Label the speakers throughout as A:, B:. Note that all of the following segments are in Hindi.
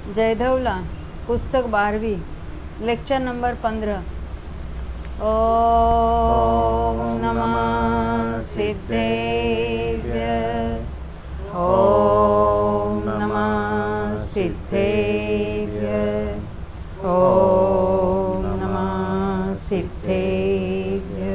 A: जयधवला, पुस्तक 12वीं, लेक्चर नंबर 15। ओम नमः सिद्धेभ्य, ओम नमः सिद्धेभ्य, ओम नमः सिद्धेभ्य,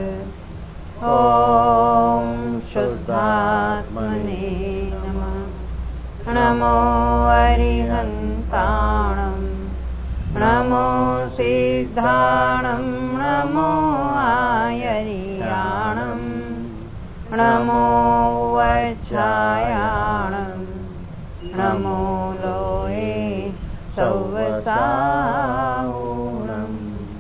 A: ओम शुद्धात्मने नमः। नमो अरिहन्ताणं, नमो सिद्धाणं, नमो आयर्याणं, नमो वज्रायाणं, नमो लोहे सौवसाहूणं,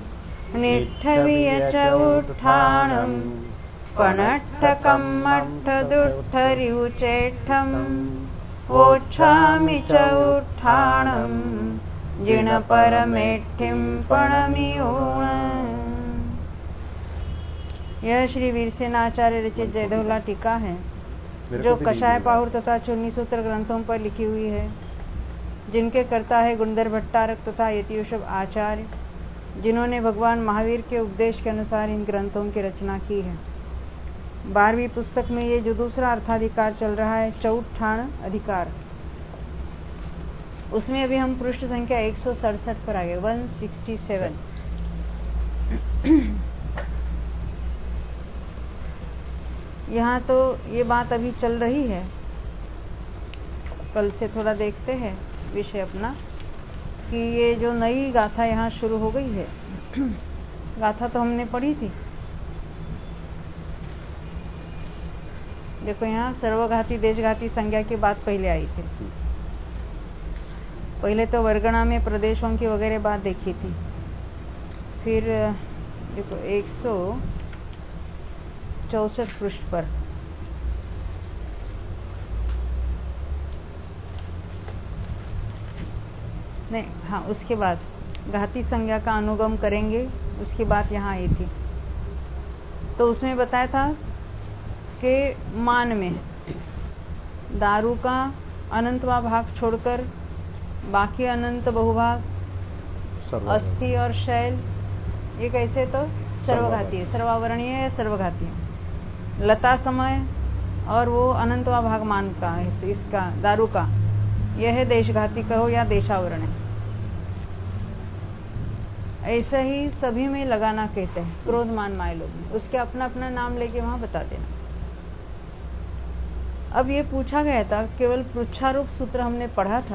A: निठ्ठवियचौट्ठाणं, पणट्ठकं मट्ठदुट्ठरिवुचेट्ठं, वोच्छामि च उत्थानं, जिणपरमेट्ठिं पणमियूण। यह श्री वीरसेनाचार्य रचित जयधवला टीका है, जो कषाय पाहुर तथा चूर्णी सूत्र ग्रंथों पर लिखी हुई है, जिनके कर्ता है गुणधर भट्टारक तथा यतियुषभ आचार्य, जिन्होंने भगवान महावीर के उपदेश के अनुसार इन ग्रंथों की रचना की है। 12वीं पुस्तक में ये जो दूसरा अर्थाधिकार चल रहा है, चौठाण अधिकार, उसमें अभी हम पृष्ठ संख्या 167 पर आ गए, 167। यहाँ तो ये बात अभी चल रही है, कल से थोड़ा देखते हैं विषय अपना, कि ये जो नई गाथा यहाँ शुरू हो गई है। गाथा तो हमने पढ़ी थी, देखो यहाँ सर्वघाती देशघाती संज्ञा की बात पहले आई थी। पहले तो वर्गणा में प्रदेशों की वगैरह बात देखी थी। फिर देखो 164 पृष्ठ पर नहीं, हाँ, उसके बाद घाती संज्ञा का अनुगम करेंगे, उसकी बात यहाँ आई थी। तो उसमें बताया था के मान में दारू का अनंतवा भाग छोड़कर बाकी अनंत बहुभाग, अस्थि और शैल, ये कैसे तो सर्वघाती है, सर्वावरणीय है, सर्वघाती है। लता समय और वो अनंतवा भाग मान का है, तो इसका दारू का यह है देशघाती कहो या देशावरण है। ऐसा ही सभी में लगाना कहते हैं, क्रोध मान माय लोग में, उसके अपना अपना नाम लेके वहां बता देना। अब ये पूछा गया था, केवल पृच्छारूप सूत्र हमने पढ़ा था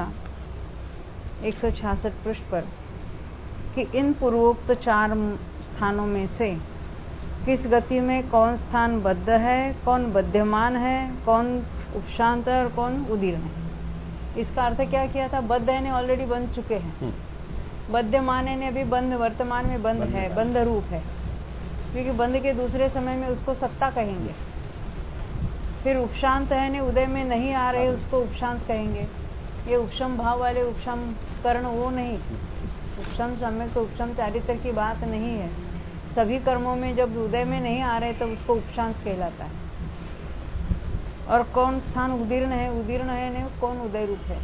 A: 166 पृष्ठ पर, कि इन पूर्वोक्त 4 स्थानों में से किस गति में कौन स्थान बद्ध है, कौन बध्यमान है, कौन उपशांत है और कौन उदीर्ण है। इसका अर्थ क्या किया था? बद्ध है ने ऑलरेडी बंध चुके हैं, बध्यमान है ने अभी बंध, वर्तमान में बंध है, बंध रूप है, क्योंकि बंध के दूसरे समय में उसको सत्ता कहेंगे। फिर उपशांत है ने उदय में नहीं आ रहे, उसको उपशांत कहेंगे। ये उपशम भाव वाले उपशम कर्ण वो नहीं, उपशम सम्यक तो उपशम चारित्र की बात नहीं है। सभी कर्मों में जब उदय में नहीं आ रहे तब उसको उपशांत कहलाता है। और कौन स्थान उदीर्ण है, उदीर्ण है ने कौन उदय रूप है,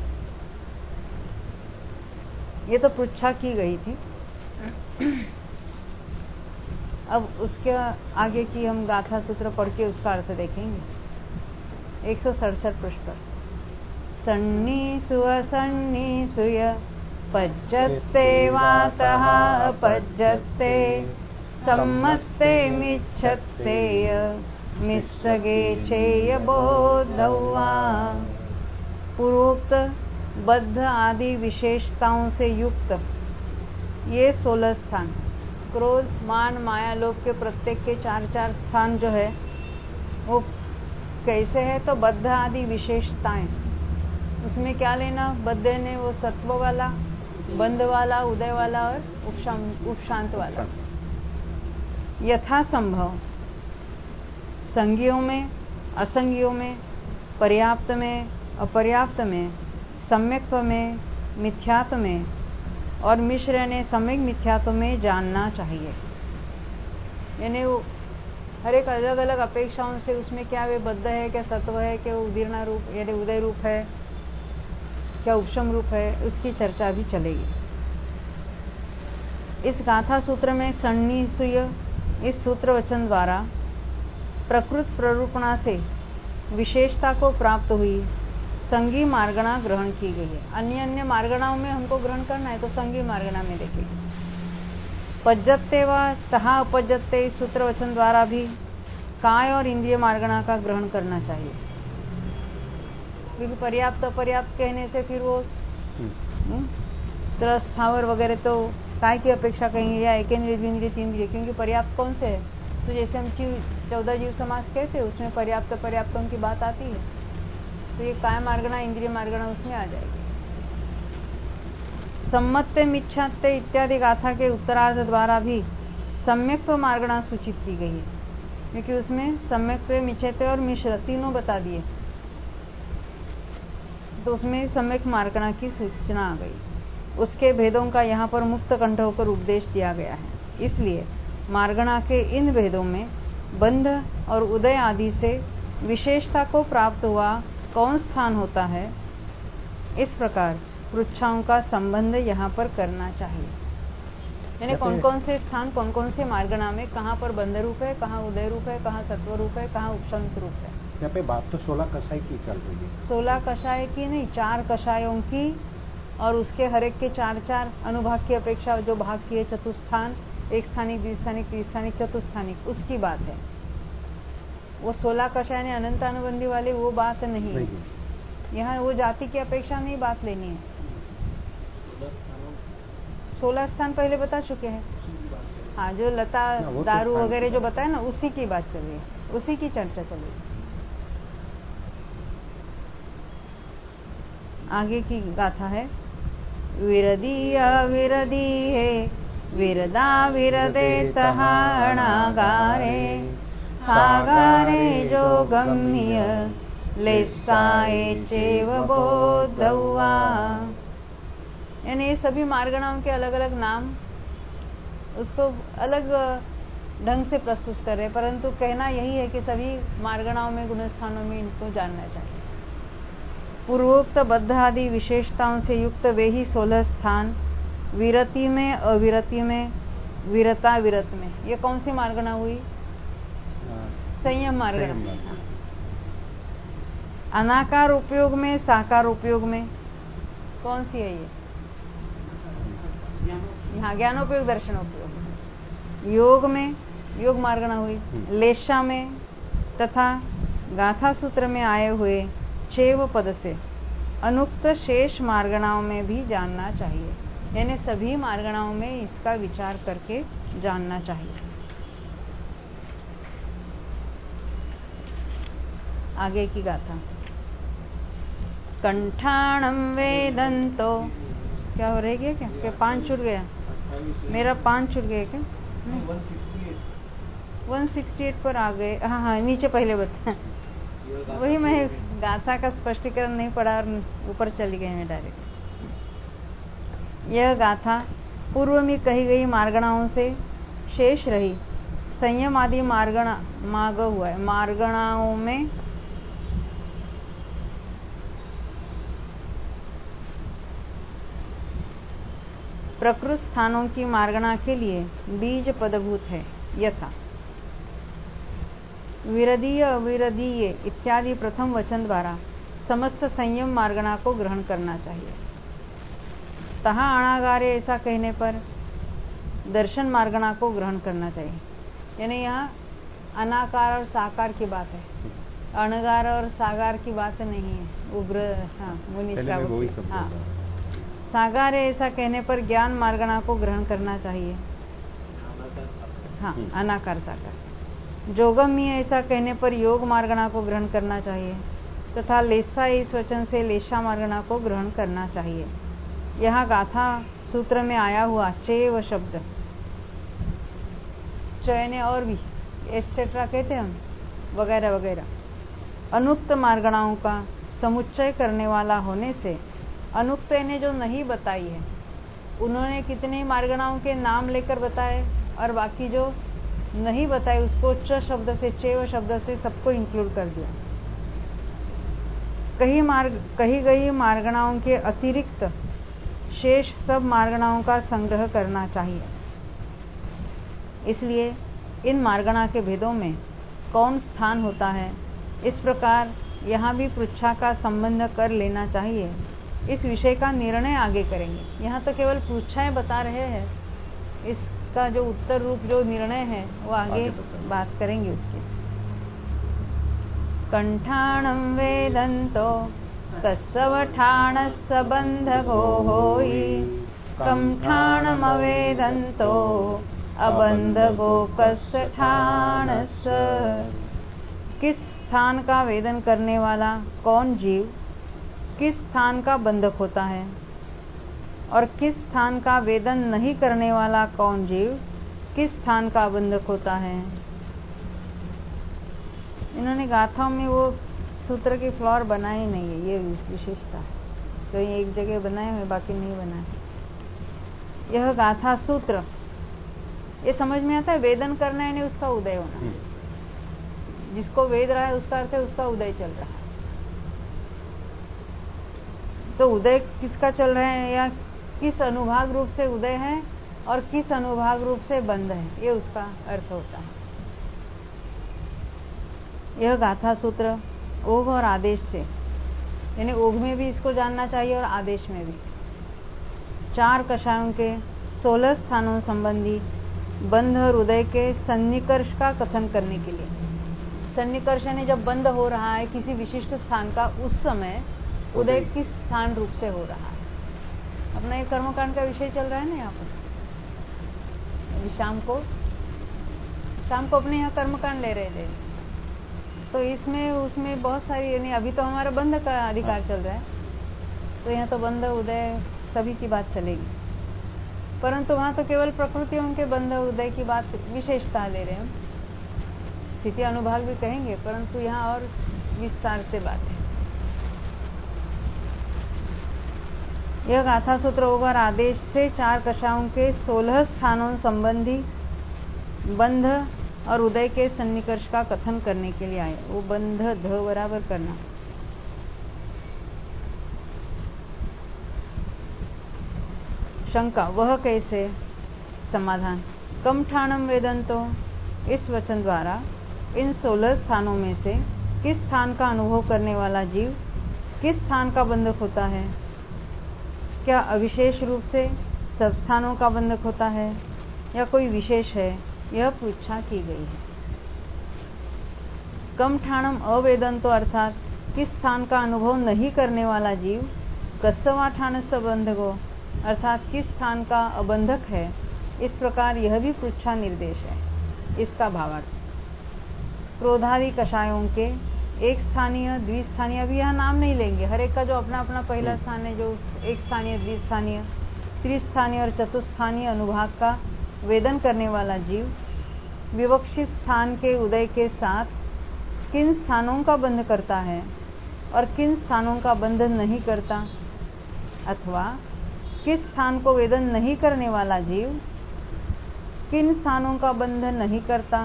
A: ये तो पृच्छा की गई थी। अब उसके आगे की हम गाथा सूत्र पढ़ के उसका अर्थ देखेंगे। 167 पृष्ठ पर सन्नीसु असन्नीसुय पज्जत्ते वातः अपज्जत्ते सम्मत्ते मिच्छत्तेय मिस्सगे चेय बोधवा। पूर्वोक्त बद्ध आदि विशेषताओं से युक्त ये 16 स्थान, क्रोध मान माया लोभ के प्रत्येक के 4-4 स्थान जो है वो कैसे है? तो बद्ध आदि विशेषताएं। उसमें क्या लेना? बद्ध ने वो सत्व वाला, बंध वाला, उदय वाला और उपशांत वाला। यथा संभव संज्ञों में, असंज्ञों में, पर्याप्त में, अपर्याप्त में, सम्यक्त्व में, मिथ्यात्व में और मिश्र ने सम्यक मिथ्यात्व में जानना चाहिए। यानी वो हर एक अलग अलग अपेक्षाओं से उसमें क्या वे बद्ध है, क्या सत्व है, क्या उदीर्ण रूप यानी उदय रूप है, क्या उपशम रूप है, उसकी चर्चा भी चलेगी। इस गाथा सूत्र में सन्निसूय इस सूत्र वचन द्वारा प्रकृत प्ररूपणा से विशेषता को प्राप्त हुई संगी मार्गणा ग्रहण की गई है। अन्य अन्य मार्गणाओं में हमको ग्रहण करना है तो संगी मार्गणा में देखेंगे। पज्जत्ते व तहा अपज्जत्ते इस सूत्र वचन द्वारा भी काय और इंद्रिय मार्गणा का ग्रहण करना चाहिए, क्योंकि पर्याप्त अपर्याप्त कहने से फिर वो स्थावर वगैरह तो काय की अपेक्षा कहेंगे, या एकेंद्रिय द्विंद्रिय तीन्द्रिय, क्योंकि पर्याप्त कौन से है, तो जैसे हम 14 जीव समास कहते हैं उसमें पर्याप्त पर्याप्तों की बात आती है, तो ये काय मार्गणा इंद्रिय मार्गणा उसमें आ जाएगी। सम्मत्ते मिच्छात्ते इत्यादि गाथा के उत्तरार्ध द्वारा भी सम्यक्त्व मार्गणा सूचित की गई है, क्योंकि उसमें सम्यक्त्व मिच्छेत्व और मिश्र तीनों बता दिए, तो उसमें सम्यक मार्गणा की सूचना आ गई। उसके भेदों का यहाँ पर मुक्त कंठ होकर उपदेश दिया गया है। इसलिए मार्गणा के इन भेदों में बंध और उदय आदि से विशेषता को प्राप्त हुआ कौन स्थान होता है, इस प्रकार पृच्छाओं का संबंध यहाँ पर करना चाहिए। यानी कौन कौन से स्थान, कौन कौन से मार्गणा में कहाँ पर बंध रूप है, कहाँ उदय रूप है, कहाँ सत्व रूप है, कहाँ उपशंत रूप है।
B: यहाँ पे बात तो 16 कषाय की चल रही है। 16
A: कषाय की नहीं, 4 कषायों की, और उसके हरेक के 4-4 अनुभाग की अपेक्षा जो भाग किए चतुस्थान, एक स्थानिक, द्विस्थानिक, त्रिस्थानिक, चतुस्थानिक, उसकी बात है। वो 16 कषाय ने अनंत अनुबंधी वाले वो बात नहीं है। यहाँ वो जाति की अपेक्षा नहीं बात लेनी है। 16 स्थान पहले बता चुके हैं। हाँ, जो लता दारू वगैरह जो बताया ना, उसी की बात चल रही है, उसी की चर्चा चल रही है। आगे की गाथा है, विरदीय विरदीये विरदा विरदे तहाणागारे सागारे जो गम्य लेसाए चेव बोधवा। यानी ये सभी मार्गणाओं के अलग अलग नाम उसको अलग ढंग से प्रस्तुत कर रहे, परंतु कहना यही है कि सभी मार्गणाओं में गुणस्थानों में इनको जानना चाहिए। पूर्वोक्त बद्ध आदि विशेषताओं से युक्त वे ही 16 स्थान विरति में, अविरति में, विरता विरत में। ये कौन सी मार्गणा हुई? संयम मार्गणा। अनाकार उपयोग में, साकार उपयोग में कौन सी है ये? यहाँ ज्ञानोपयोग, दर्शनोपयोग। योग में योग मार्गणा हुई, लेशा में तथा गाथा सूत्र में आए हुए चेव पद से अनुक्त शेष मार्गणाओं में भी जानना चाहिए। यानी सभी मार्गणाओं में इसका विचार करके जानना चाहिए। आगे की गाथा, कंठाणम वेदंतो, क्या हो रही है क्या 5 छूट गया? मेरा 5 छूट गया क्या? 168 पर आ गए। हाँ हाँ, नीचे पहले बता। वही मैं गाथा का स्पष्टीकरण नहीं पढ़ा और ऊपर चली गई मैं डायरेक्ट। यह गाथा पूर्व में कही गई मार्गणाओं से शेष रही संयम आदि मार्गणा मार्ग हुआ है। मार्गणाओं में प्रकृत स्थानों की मार्गणा के लिए बीज पदभूत है। यथा विरदीय अविरदीय इत्यादि प्रथम वचन द्वारा समस्त संयम मार्गणा को ग्रहण करना चाहिए। तहा अणागारे ऐसा कहने पर दर्शन मार्गणा को ग्रहण करना चाहिए। यानी यहाँ अनाकार और साकार की बात है, अणगार और सागार की बात नहीं है। उग्र हाँ, सागार ऐसा कहने पर ज्ञान मार्गणा को ग्रहण करना चाहिए। हाँ, अनाकार साकार। जोगम्य ऐसा कहने पर योग मार्गणा को ग्रहण करना चाहिए तथा लेसा इस वचन से लेशा मार्गणा को ग्रहण करना चाहिए। यहाँ गाथा सूत्र में आया हुआ चेव शब्द, चयने और भी एटसेट्रा कहते हैं हम, वगैरह वगैरह, अनुक्त मार्गणाओं का समुच्चय करने वाला होने से अनुक्त ने जो नहीं बताई है, उन्होंने कितने मार्गणाओं के नाम लेकर बताए और बाकी जो नहीं बताए उसको च शब्द से, चेव शब्द से सबको इंक्लूड कर दिया। कही गई मार्गणाओं के अतिरिक्त शेष सब मार्गणाओं का संग्रह करना चाहिए। इसलिए इन मार्गणा के भेदों में कौन स्थान होता है, इस प्रकार यहाँ भी पृच्छा का संबंध कर लेना चाहिए। इस विषय का निर्णय आगे करेंगे। यहाँ तो केवल पृच्छाएं बता रहे हैं, इसका जो उत्तर रूप जो निर्णय है वो आगे बात करेंगे उसकी। कंठाणं वेदन्तो कस्सवठाणस्य बन्धको होयि, कंठाणमवेदन्तो अबन्धको कस्य ठाणस्य। किस स्थान का वेदन करने वाला कौन जीव किस स्थान का बंधक होता है, और किस स्थान का वेदन नहीं करने वाला कौन जीव किस स्थान का बंधक होता है। इन्होंने गाथाओं में वो सूत्र की फ्लोर बनाई नहीं है, ये विशेषता है। तो ये एक जगह बनाए हुए, बाकी नहीं बनाए। यह गाथा सूत्र ये समझ में आता है, वेदन करना है, उसका उदय होना। जिसको वेद रहा है उसका अर्थ है उसका उदय चल रहा है। तो उदय किसका चल रहा है, या किस अनुभाग रूप से उदय है और किस अनुभाग रूप से बंध है, ये उसका अर्थ होता है। यह गाथा सूत्र ओघ और आदेश से, यानी ओघ में भी इसको जानना चाहिए और आदेश में भी, 4 कषायों के 16 स्थानों संबंधी बंध और उदय के सन्निकर्ष का कथन करने के लिए। सन्निकर्ष यानी जब बंध हो रहा है किसी विशिष्ट स्थान का, उस समय उदय किस स्थान रूप से हो रहा है। अपना ये कर्मकांड का विषय चल रहा है ना यहाँ पर। अभी शाम को अपने यहाँ कर्मकांड ले रहे थे, तो इसमें उसमें बहुत सारी, यानी अभी तो हमारा बंध का अधिकार चल रहा है, तो यहाँ तो बंध उदय सभी की बात चलेगी। परंतु वहाँ तो केवल प्रकृतियों के बंध उदय की बात विशेषता ले रहे हैं, स्थिति अनुभाग भी कहेंगे, परंतु यहाँ और विस्तार से बात है। यह गाथा सूत्र होगा आदेश से 4 कषायों के 16 स्थानों संबंधी बंध और उदय के सन्निकर्ष का कथन करने के लिए आए। वो बंध ध बराबर करना। शंका, वह कैसे? समाधान, कम ठाणम वेदंतो, इस वचन द्वारा इन 16 स्थानों में से किस स्थान का अनुभव करने वाला जीव किस स्थान का बंधक होता है? क्या अविशेष रूप से सब स्थानों का बंधक होता है या कोई विशेष है? यह पृच्छा की गई है। कम ठाणम अवेदंतो अर्थात किस स्थान का अनुभव नहीं करने वाला जीव कस्सवा ठाणस्य बंधको अर्थात किस स्थान का अबंधक है। इस प्रकार यह भी पृच्छा निर्देश है। इसका भावार्थ, क्रोधादि कषायों के एक स्थानीय द्विस्थानीय, अभी यहाँ नाम नहीं लेंगे, हर एक का जो अपना अपना पहला स्थान है, जो एक स्थानीय द्विस्थानीय त्रिस्थानीय और चतुस्थानीय अनुभाग का वेदन करने वाला जीव विवक्षित स्थान के उदय के साथ किन स्थानों का बंध करता है और किन स्थानों का बंध नहीं करता, अथवा किस स्थान को वेदन नहीं करने वाला जीव किन स्थानों का बंध नहीं करता।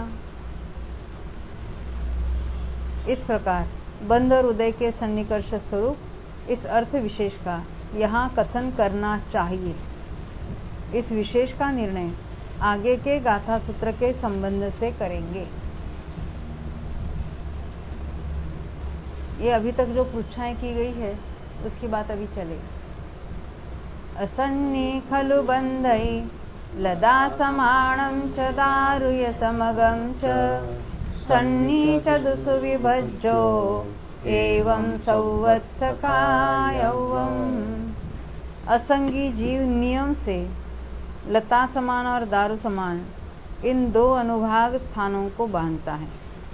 A: इस प्रकार बंध और उदय के सन्निकर्ष स्वरूप इस अर्थ विशेष का यहाँ कथन करना चाहिए। इस विशेष का निर्णय आगे के गाथा सूत्र के संबंध से करेंगे। ये अभी तक जो पृच्छाएं की गई है उसकी बात अभी चलेगी। असन्नि खलु बन्धै लदा समाणं च दारुय समगं च सन्नि च दुसु विभज्जो एवं संवत्सकायवम्। असंगी जीव नियम से लता समान और दारु समान इन 2 अनुभाग स्थानों को बांधता है।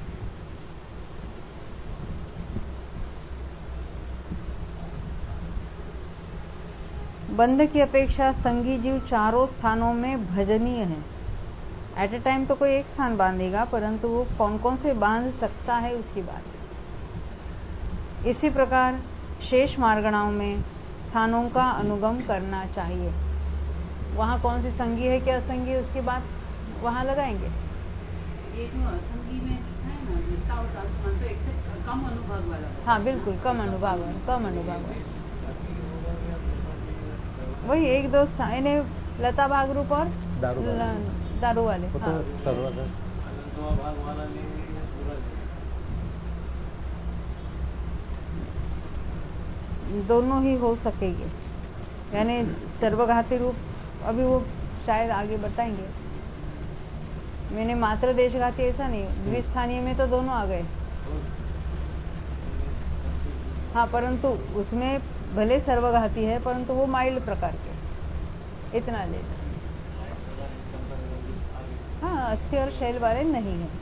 A: बंध की अपेक्षा संगी जीव चारों स्थानों में भजनीय है। एट ए टाइम तो कोई एक स्थान बांधेगा, परंतु वो कौन कौन से बांध सकता है उसकी बात है। इसी प्रकार शेष मार्गणाओं में स्थानों का अनुगम करना चाहिए। वहाँ कौन सी संगी है क्या असंगी है उसकी बात वहाँ लगाएंगे।
C: ये जो असंगी में है ना, कम अनुभाग वाला।
A: हाँ बिल्कुल, कम अनुभाग वाला। वही 1-2 इन्हें लता भाग रूप और दारू वाले। हाँ। दोनों ही हो सकेंगे, यानी सर्वघाती रूप अभी वो शायद आगे बताएंगे। मैंने मात्र देशघाती ऐसा नहीं, द्विस्थानीय में तो दोनों आ गए। हाँ, परंतु उसमें भले सर्वघाती है परंतु वो माइल्ड प्रकार के, इतना लेना। हाँ, अस्थि और शैल वाले नहीं है,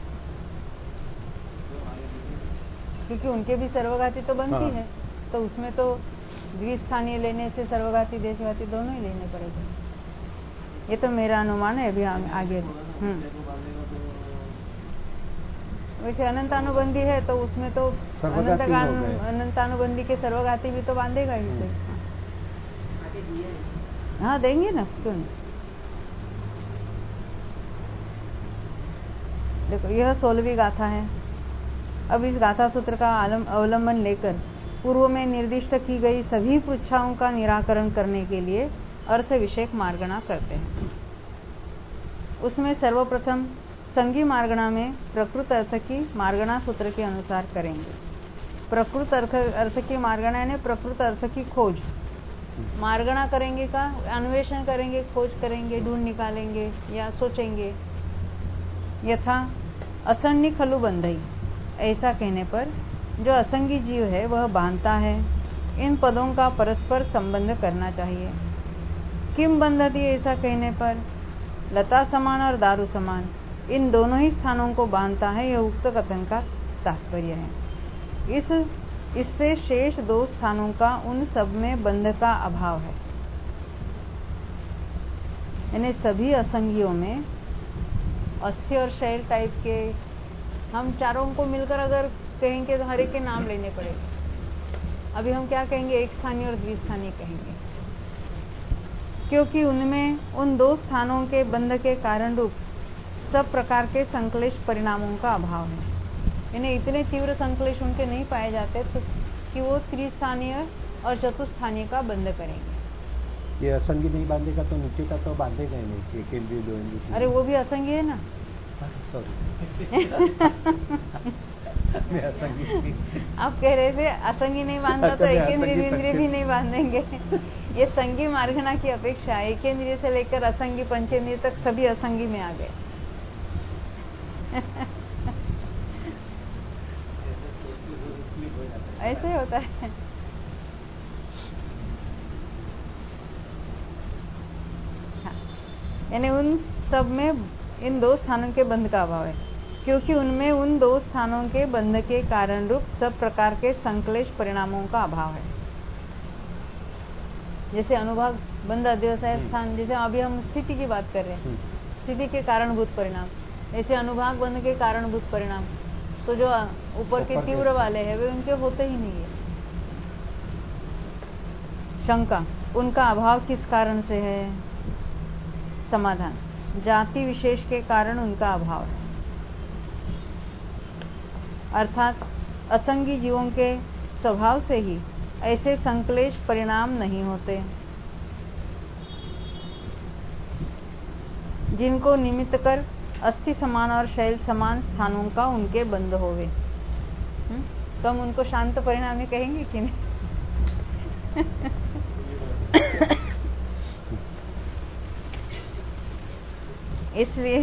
A: क्योंकि उनके भी सर्वघाती तो बनती है, तो उसमें तो द्विस्थानीय लेने से सर्वघाती देशघाती दोनों ही लेने पड़ेगा। ये तो मेरा अनुमान है, अभी आगे। वैसे अनंतानुबंधी है तो उसमें तो अनंतानुबंधी के सर्वघाती भी तो बांधेगा ही कोई। हाँ देंगे ना, क्यों नहीं। देखो, यह 16वीं गाथा है। अब इस गाथा सूत्र का अवलंबन लेकर पूर्व में निर्दिष्ट की गई सभी पृच्छाओं का निराकरण करने के लिए अर्थ विषयक मार्गणा करते हैं। उसमें सर्वप्रथम संगी मार्गणा में प्रकृत अर्थ की मार्गणा सूत्र के अनुसार करेंगे। प्रकृत अर्थ की मार्गणा यानी प्रकृत अर्थ की खोज। मार्गणा करेंगे का अन्वेषण करेंगे, खोज करेंगे, ढूंढ निकालेंगे या सोचेंगे। यथा असंगी खलु बंधई, ऐसा कहने पर जो असंगी जीव है वह बांधता है। इन पदों का परस्पर संबंध करना चाहिए। किम बंधती, ऐसा कहने पर लता समान और दारू समान इन दोनों ही स्थानों को बांधता है, यह उक्त कथन का तात्पर्य है। इससे शेष 2 स्थानों का उन सब में बंध का अभाव है। यानी सभी असंगियों में अस्थि और शैल टाइप के हम चारों को मिलकर अगर कहेंगे तो हर एक के नाम लेने पड़ेंगे। अभी हम क्या कहेंगे, एक स्थानीय और द्विस्थानीय कहेंगे, क्योंकि उनमें उन 2 स्थानों के बंध के कारण रूप सब प्रकार के संक्लेश परिणामों का अभाव है। इन्हें इतने तीव्र संक्लेश उनके नहीं पाए जाते तो कि वो त्रिस्थानीय और चतुस्थानीय का बंध करेंगे।
B: ये असंगी नहीं बांधेगा तो नीचे का तो बांधेगा ही नहीं, केंद्रीय जो है।
A: अरे वो भी असंगी है ना। आप कह रहे थे असंगी नहीं बांधता तो एकेंद्रिय भी नहीं बांधेंगे। ये संगी मार्गणा की अपेक्षा एकेंद्रिय से लेकर असंगी पंचेंद्रिय तक सभी असंगी में आ गए। ऐसे होता है। यानी उन सब में इन 2 स्थानों के बंध का अभाव है, क्योंकि उनमें उन 2 स्थानों के बंध के कारण रूप सब प्रकार के संक्लेश परिणामों का अभाव है। जैसे अनुभाग बंध अध्यवसाय स्थान, जैसे अभी हम स्थिति की बात कर रहे हैं, स्थिति के कारणभूत परिणाम, ऐसे अनुभाग बंध के कारणभूत परिणाम तो जो ऊपर के तीव्र वाले हैं वे उनके होते ही नहीं है। शंका, उनका अभाव किस कारण से है? समाधान, जाति विशेष के कारण उनका अभाव है। अर्थात असंगी जीवों के स्वभाव से ही ऐसे संक्लेश परिणाम नहीं होते जिनको निमित्त कर अस्थि समान और शैल समान स्थानों का उनके बंध होवे। तो हम उनको शांत परिणामी कहेंगे कि नहीं? इसलिए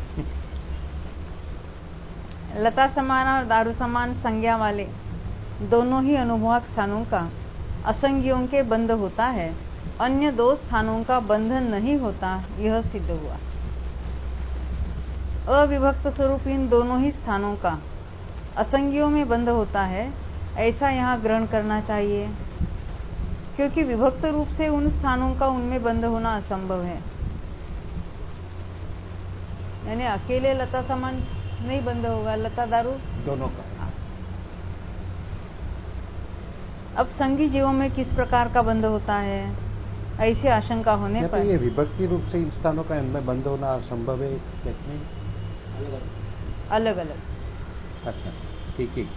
A: लता समान और दारू समान संज्ञा वाले दोनों ही अनुभव स्थानों का असंगियों के बंध होता है, अन्य 2 स्थानों का बंधन नहीं होता, यह सिद्ध हुआ। अविभक्त स्वरूप इन दोनों ही स्थानों का असंगियों में बंध होता है, ऐसा यहाँ ग्रहण करना चाहिए, क्योंकि विभक्त रूप से उन स्थानों का उनमें बंध होना असंभव है। यानी अकेले लता समान नहीं बंध होगा, लता दारू
B: दोनों का।
A: अब संगी जीवों में किस प्रकार का बंध होता है? ऐसी आशंका होने पर
B: ये विभक्ति रूप से इन स्थानों का इनमें बंध होना असंभव है।
A: अलग अलग
B: अच्छा ठीक ठीक।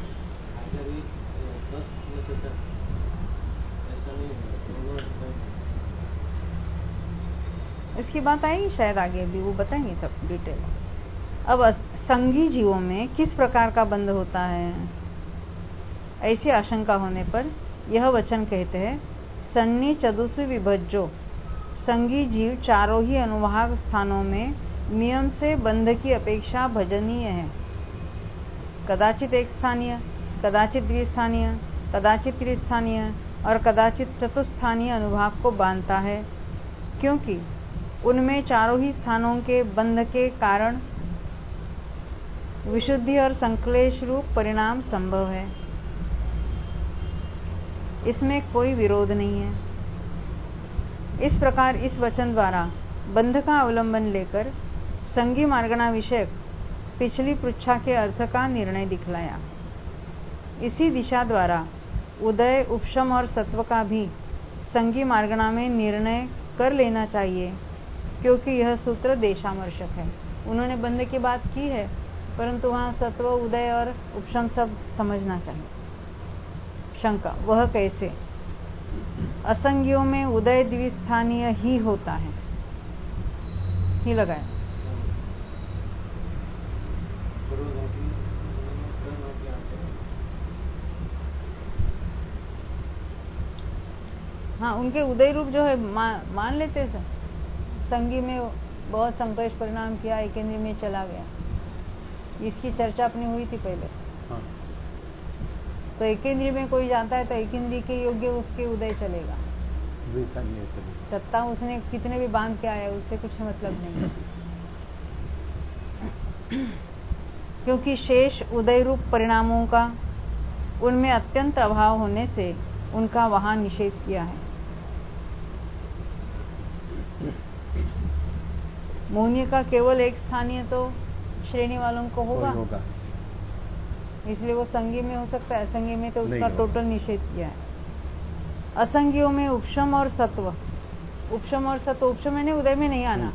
A: इसकी बात आएगी शायद आगे भी, वो बताएंगे सब डिटेल। अब संगी जीवों में किस प्रकार का बंध होता है, ऐसी आशंका होने पर यह वचन कहते हैं, सन्नि चतुषु विभज्यो, संगी जीव चारों ही अनुभाग स्थानों में नियम से बंध की अपेक्षा भजनीय है। कदाचित एक स्थानीय, कदाचित द्विस्थानीय, कदाचित त्रिस्थानीय और कदाचित चतुस्थानीय अनुभाग को बांधता है, क्योंकि उनमें चारों ही स्थानों के बंध के कारण विशुद्धि और संक्लेश रूप परिणाम संभव है। इसमें कोई विरोध नहीं है। इस प्रकार इस वचन द्वारा बंध का अवलंबन लेकर संगी मार्गणा विषयक पिछली पृच्छा के अर्थ का निर्णय दिखलाया। इसी दिशा द्वारा उदय, उपशम और सत्व का भी संगी मार्गणा में निर्णय कर लेना चाहिए, क्योंकि यह सूत्र देशामर्शक है। उन्होंने बंध की बात की है, परंतु वहाँ सत्व, उदय और उपशम सब समझना चाहिए। शंका, वह कैसे? असंगियों में उदय द्विस्थानीय ही होता है, ही लगाए। हाँ, उनके उदय रूप जो है मान लेते हैं। संगी में बहुत संकल्प परिणाम किया, एक इंद्रिय में चला गया, इसकी चर्चा अपनी हुई थी पहले।
B: हाँ।
A: तो एक इंद्रिय में कोई जाता है तो एक इंद्रिय के योग्य उसके उदय चलेगा। सत्ता उसने कितने भी बांध के आया, उससे कुछ मतलब नहीं, क्योंकि शेष उदय रूप परिणामों का उनमें अत्यंत अभाव होने से उनका वहां निषेध किया है। मौन्य का केवल एक स्थानीय तो श्रेणी वालों को होगा, इसलिए वो संगी में हो सकता है, असंगी में तो उसका टोटल निषेध किया है। असंगियों में उपशम और सत्व, उपशम और सत्व, उपशम में उदय में नहीं आना,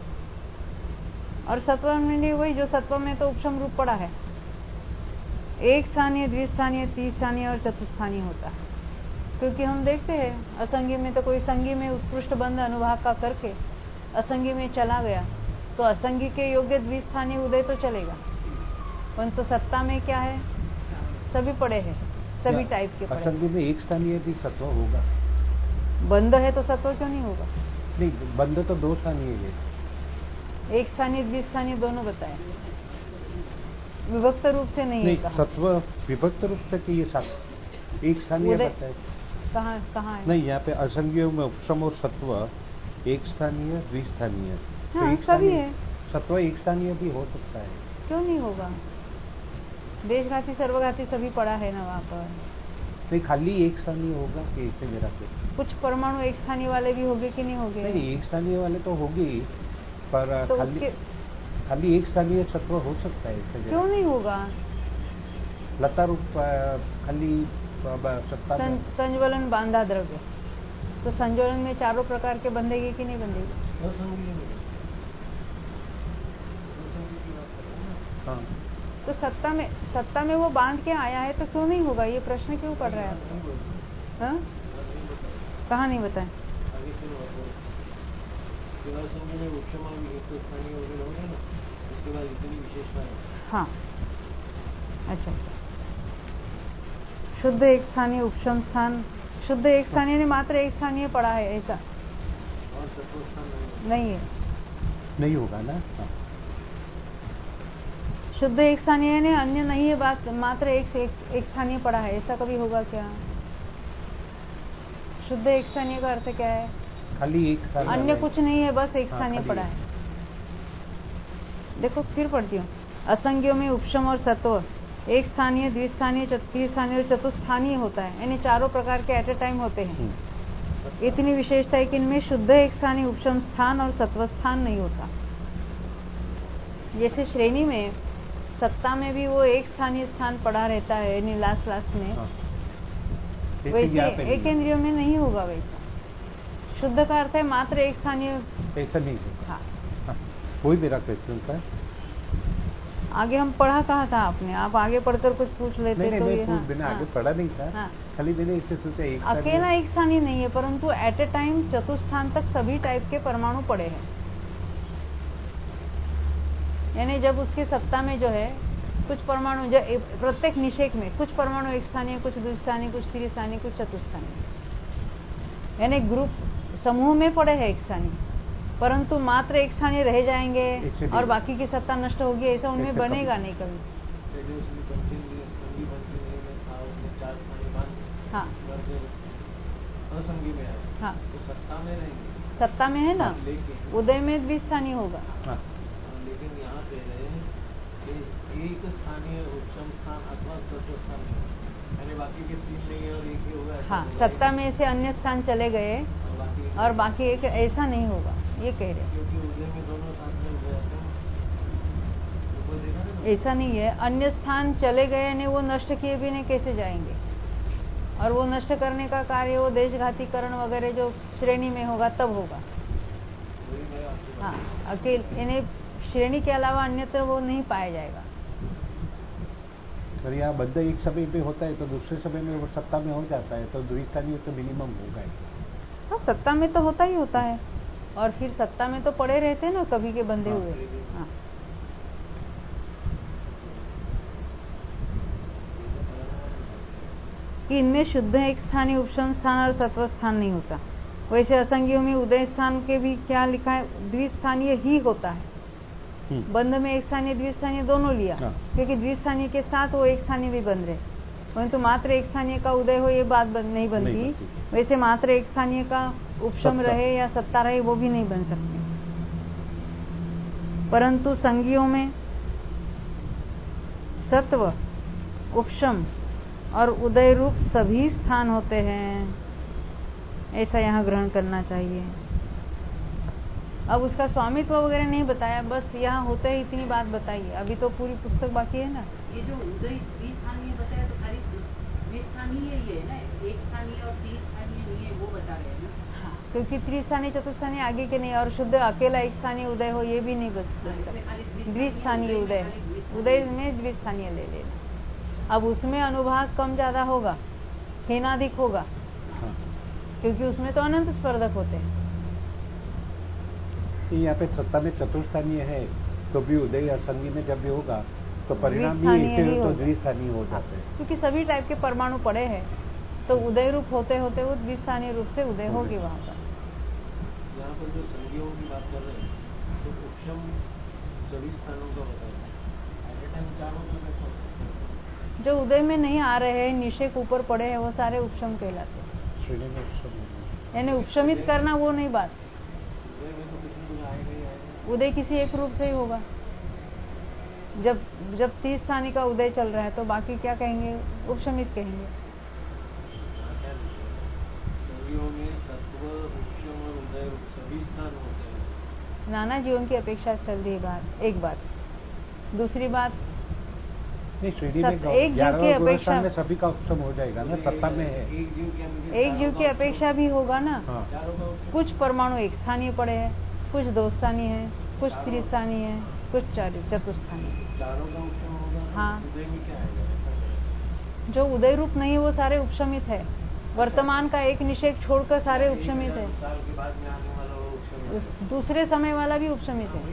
A: और सत्व में वही जो सत्व में तो उपशम रूप पड़ा है। एक स्थानीय, द्विस्थानीय, त्रिस्थानीय और चतुस्थानीय होता है, क्योंकि हम देखते हैं असंगी में तो कोई संगी में उत्कृष्ट बंध अनुभाग का करके असंगी में चला गया तो असंगी के योग्य द्विस्थानीय उदय तो चलेगा, परंतु सत्ता में क्या है, सभी पड़े हैं, सभी टाइप के पड़े।
B: असंगी में एक स्थानीय भी सत्व होगा।
A: बंध है तो सत्व क्यों नहीं होगा?
B: नहीं, बंध तो दो स्थानीय है,
A: एक स्थानीय द्विस्थानीय दोनों बताए, विभक्त रूप से नहीं कहा।
B: सत्व विभक्त रूप से कि ये एक स्थानीय बताए।
A: कहाँ है?
B: नहीं, यहाँ पे असंगियों में उपशम और सत्व एक स्थानीय, द्विस्थानीय।
A: हाँ,
B: तो
A: सभी है।
B: सत्व एक स्थानीय भी हो सकता है,
A: क्यों नहीं होगा? देशघाती, सर्वघाती सभी पड़ा है ना वहाँ पर।
B: नहीं, खाली एक स्थानीय होगा कि ऐसे मेरा
A: कुछ परमाणु एक स्थानीय वाले भी होंगे कि नहीं होंगे?
B: नहीं, एक स्थानीय वाले तो होंगे, पर
A: तो
B: खाली एक स्थानीय सत्व हो सकता है ऐसे।
A: क्यों नहीं होगा?
B: लता रूप खाली सत्ता
A: संज्वलन बांधा द्रव्य, तो संज्वलन में चारों प्रकार के बंधेगी कि नहीं बंधेगी?
B: हाँ।
A: तो सत्ता में वो बांध के आया है, तो क्यों नहीं होगा? ये प्रश्न क्यों पड़ रहा है आपको? हाँ? कहाँ नहीं बताए? हाँ, अच्छा। शुद्ध एक स्थानीय, उपशम स्थान, शुद्ध एक स्थानीय ने मात्र एक स्थानीय पड़ा है, ऐसा नहीं है,
B: नहीं होगा ना। हाँ।
A: शुद्ध एक स्थानीय ने अन्य नहीं है, बात मात्र एक स्थानीय पड़ा है, ऐसा कभी होगा क्या? शुद्ध एक स्थानीय का अर्थ क्या है?
B: खाली एक स्थानीय,
A: अन्य कुछ नहीं है, बस एक स्थानीय पड़ा है। देखो फिर पढ़ती हूँ। असंगियों में उपशम और सत्व एक स्थानीय, द्विस्थानीय, त्रिस्थानीय और चतुस्थानीय होता है, यानी चारों प्रकार के एट ए टाइम होते हैं। इतनी विशेषता है कि इनमें शुद्ध एक स्थानीय, उपशम स्थान और सत्व स्थान नहीं होता। जैसे श्रेणी में सत्ता में भी वो एक स्थानीय स्थान पड़ा रहता है, यानी लास्ट में।
B: हाँ।
A: वैसे एक इंद्रियों में नहीं होगा वैसा। शुद्ध का अर्थ है मात्र एक स्थानीय,
B: ऐसा नहीं होगा।
A: हाँ।
B: हाँ। कोई मेरा क्वेश्चन था।
A: आगे हम पढ़ा कहा था आपने, आप आगे पढ़कर कुछ पूछ लेते
B: नहीं,
A: तो
B: नहीं,
A: ये हाँ,
B: मैंने
A: हाँ,
B: आगे पढ़ा नहीं था।
A: हाँ।
B: खाली मैंने इससे सोचा एक स्थानीय
A: अकेला एक स्थानीय नहीं है, परंतु एट ए टाइम चतुस्थान तक सभी टाइप के परमाणु पड़े हैं। यानी जब उसकी सत्ता में जो है कुछ परमाणु, जो प्रत्येक निषेक में कुछ परमाणु एक स्थानीय, कुछ द्विस्थानीय, कुछ त्रिस्थानीय, कुछ चतुस्थानीय, यानी ग्रुप समूह में पड़े हैं एक स्थानीय, परंतु मात्र एक स्थानीय रह जाएंगे और बाकी की सत्ता नष्ट होगी, ऐसा उनमें बनेगा नहीं कभी। हाँ हाँ,
D: तो सत्ता में रहेंगे,
A: सत्ता में है ना, उदय में द्विस्थानीय होगा।
D: लेकिन यहाँ पे एक स्थानीय उपशम स्थान अथवा चतुस्थान, यानी बाकी के 3 नहीं है और एक ही होगा।
A: हाँ, सत्ता में से अन्य स्थान चले गए और बाकी एक, ऐसा नहीं होगा, ये कह रहे हैं।
D: क्योंकि उदय में दोनों साथ में उदय आते हैं,
A: ऐसा नहीं है, अन्य स्थान चले गए नहीं, वो नष्ट किए भी नहीं कैसे जाएंगे, और वो नष्ट करने का कार्य वो देशघातीकरण वगैरह जो श्रेणी में होगा तब होगा। हाँ, अकेले यानी श्रेणी के अलावा अन्यत्र वो नहीं पाया जाएगा।
B: सर यहाँ बद्ध एक समय पे होता है तो दूसरे समय में वो सत्ता में हो जाता है, तो द्विस्थानीय तो मिनिमम होगा ही।
A: हाँ, सत्ता में तो होता ही होता है, और फिर सत्ता में तो पड़े रहते हैं ना कभी के बंधे हुए। हाँ, कि इनमें शुद्ध एक स्थानीय उपशम स्थान और सत्व स्थान नहीं होता। वैसे असंज्ञों में उदय स्थान के भी क्या लिखा है, द्विस्थानीय ही होता है। बंध में एक स्थानीय द्विस्थानीय दोनों लिया, क्योंकि द्विस्थानीय के साथ वो एक स्थानीय भी बन रहे, परंतु मात्र एक स्थानीय का उदय हो ये बात नहीं बनती। वैसे मात्र एक स्थानीय का उपशम रहे या सत्ता रहे वो भी नहीं बन सकती, परंतु संज्ञों में सत्व, उपशम और उदय रूप सभी स्थान होते हैं, ऐसा यहाँ ग्रहण करना चाहिए। अब उसका स्वामित्व वगैरह नहीं बताया, बस यहाँ होते ही इतनी बात बताइए, अभी तो पूरी पुस्तक बाकी है ना।
C: ये जो उदय द्विस्थानीय बताया तो खाली द्विस्थानीय ही है ना, एक स्थानीय और 3 स्थानीय नहीं है, वो बता रहे हैं ना।
A: हाँ, क्योंकि त्रिस्थानीय चतुस्थानीय आगे के नहीं, और शुद्ध अकेला एक स्थानीय उदय हो ये भी नहीं बच सकता। द्विस्थानीय उदय, उदय में द्विस्थानीय ले लेना। अब उसमें अनुभाग कम ज्यादा होगा, हेनाधिक होगा, क्योंकि उसमें तो अनंत स्पर्धक होते हैं।
B: यहाँ पे सत्ता में चतुर्थानीय है तो भी उदय असंगी में जब भी होगा तो परिणाम भी
A: द्विस्थानीय
B: ऐसे
A: ही
B: तो
A: होगा।
B: द्विस्थानीय हो जाते हैं,
A: क्योंकि सभी टाइप के परमाणु पड़े हैं, तो उदय रूप होते होते वो द्विस्थानीय रूप से उदय होगी वहां पर।
D: यहाँ पर जो संज्ञों की बात कर रहे हैं तो उपशम सभी स्थानों का बताया, एट ए टाइम चारों का कैसा होता है?
A: जो उदय में नहीं आ रहे हैं, निषेक ऊपर पड़े हैं, वो सारे उपशम कहलाते हैं।
B: श्रेणी में उपशम होगा।
A: यानी उपशमित करना वो नहीं बात,
D: उदय में तो कुछ न कुछ आएगा ही आएगा।
A: उदय किसी एक रूप से ही होगा। जब 30 स्थानीय का उदय चल रहा है तो बाकी क्या कहेंगे, उपशमित कहेंगे।
D: संज्ञों में सत्व, उपशम और उदय सभी स्थान होते हैं।
A: नाना जीवन की अपेक्षा चल रही बात, एक बात। दूसरी बात,
B: नहीं, श्रेणी में
A: एक जीव की अपेक्षा
B: में सभी का उपशम हो जाएगा ना, सत्ता में है।
A: एक जीव की अपेक्षा भी होगा ना।
B: हाँ।
A: कुछ परमाणु एक स्थानीय पड़े हैं, कुछ दो स्थानीय है, कुछ त्रिस्थानीय है, कुछ चतुस्थानीय।
D: चारों का उपशम होगा।
A: हाँ,
D: उदय में क्या आएगा?
A: जो उदय रूप नहीं वो सारे उपशमित है। वर्तमान का एक निषेक छोड़कर सारे उपशमित है।
D: साल के बाद में आने वाला वो उपशम,
A: दूसरे समय वाला भी उपशमित है।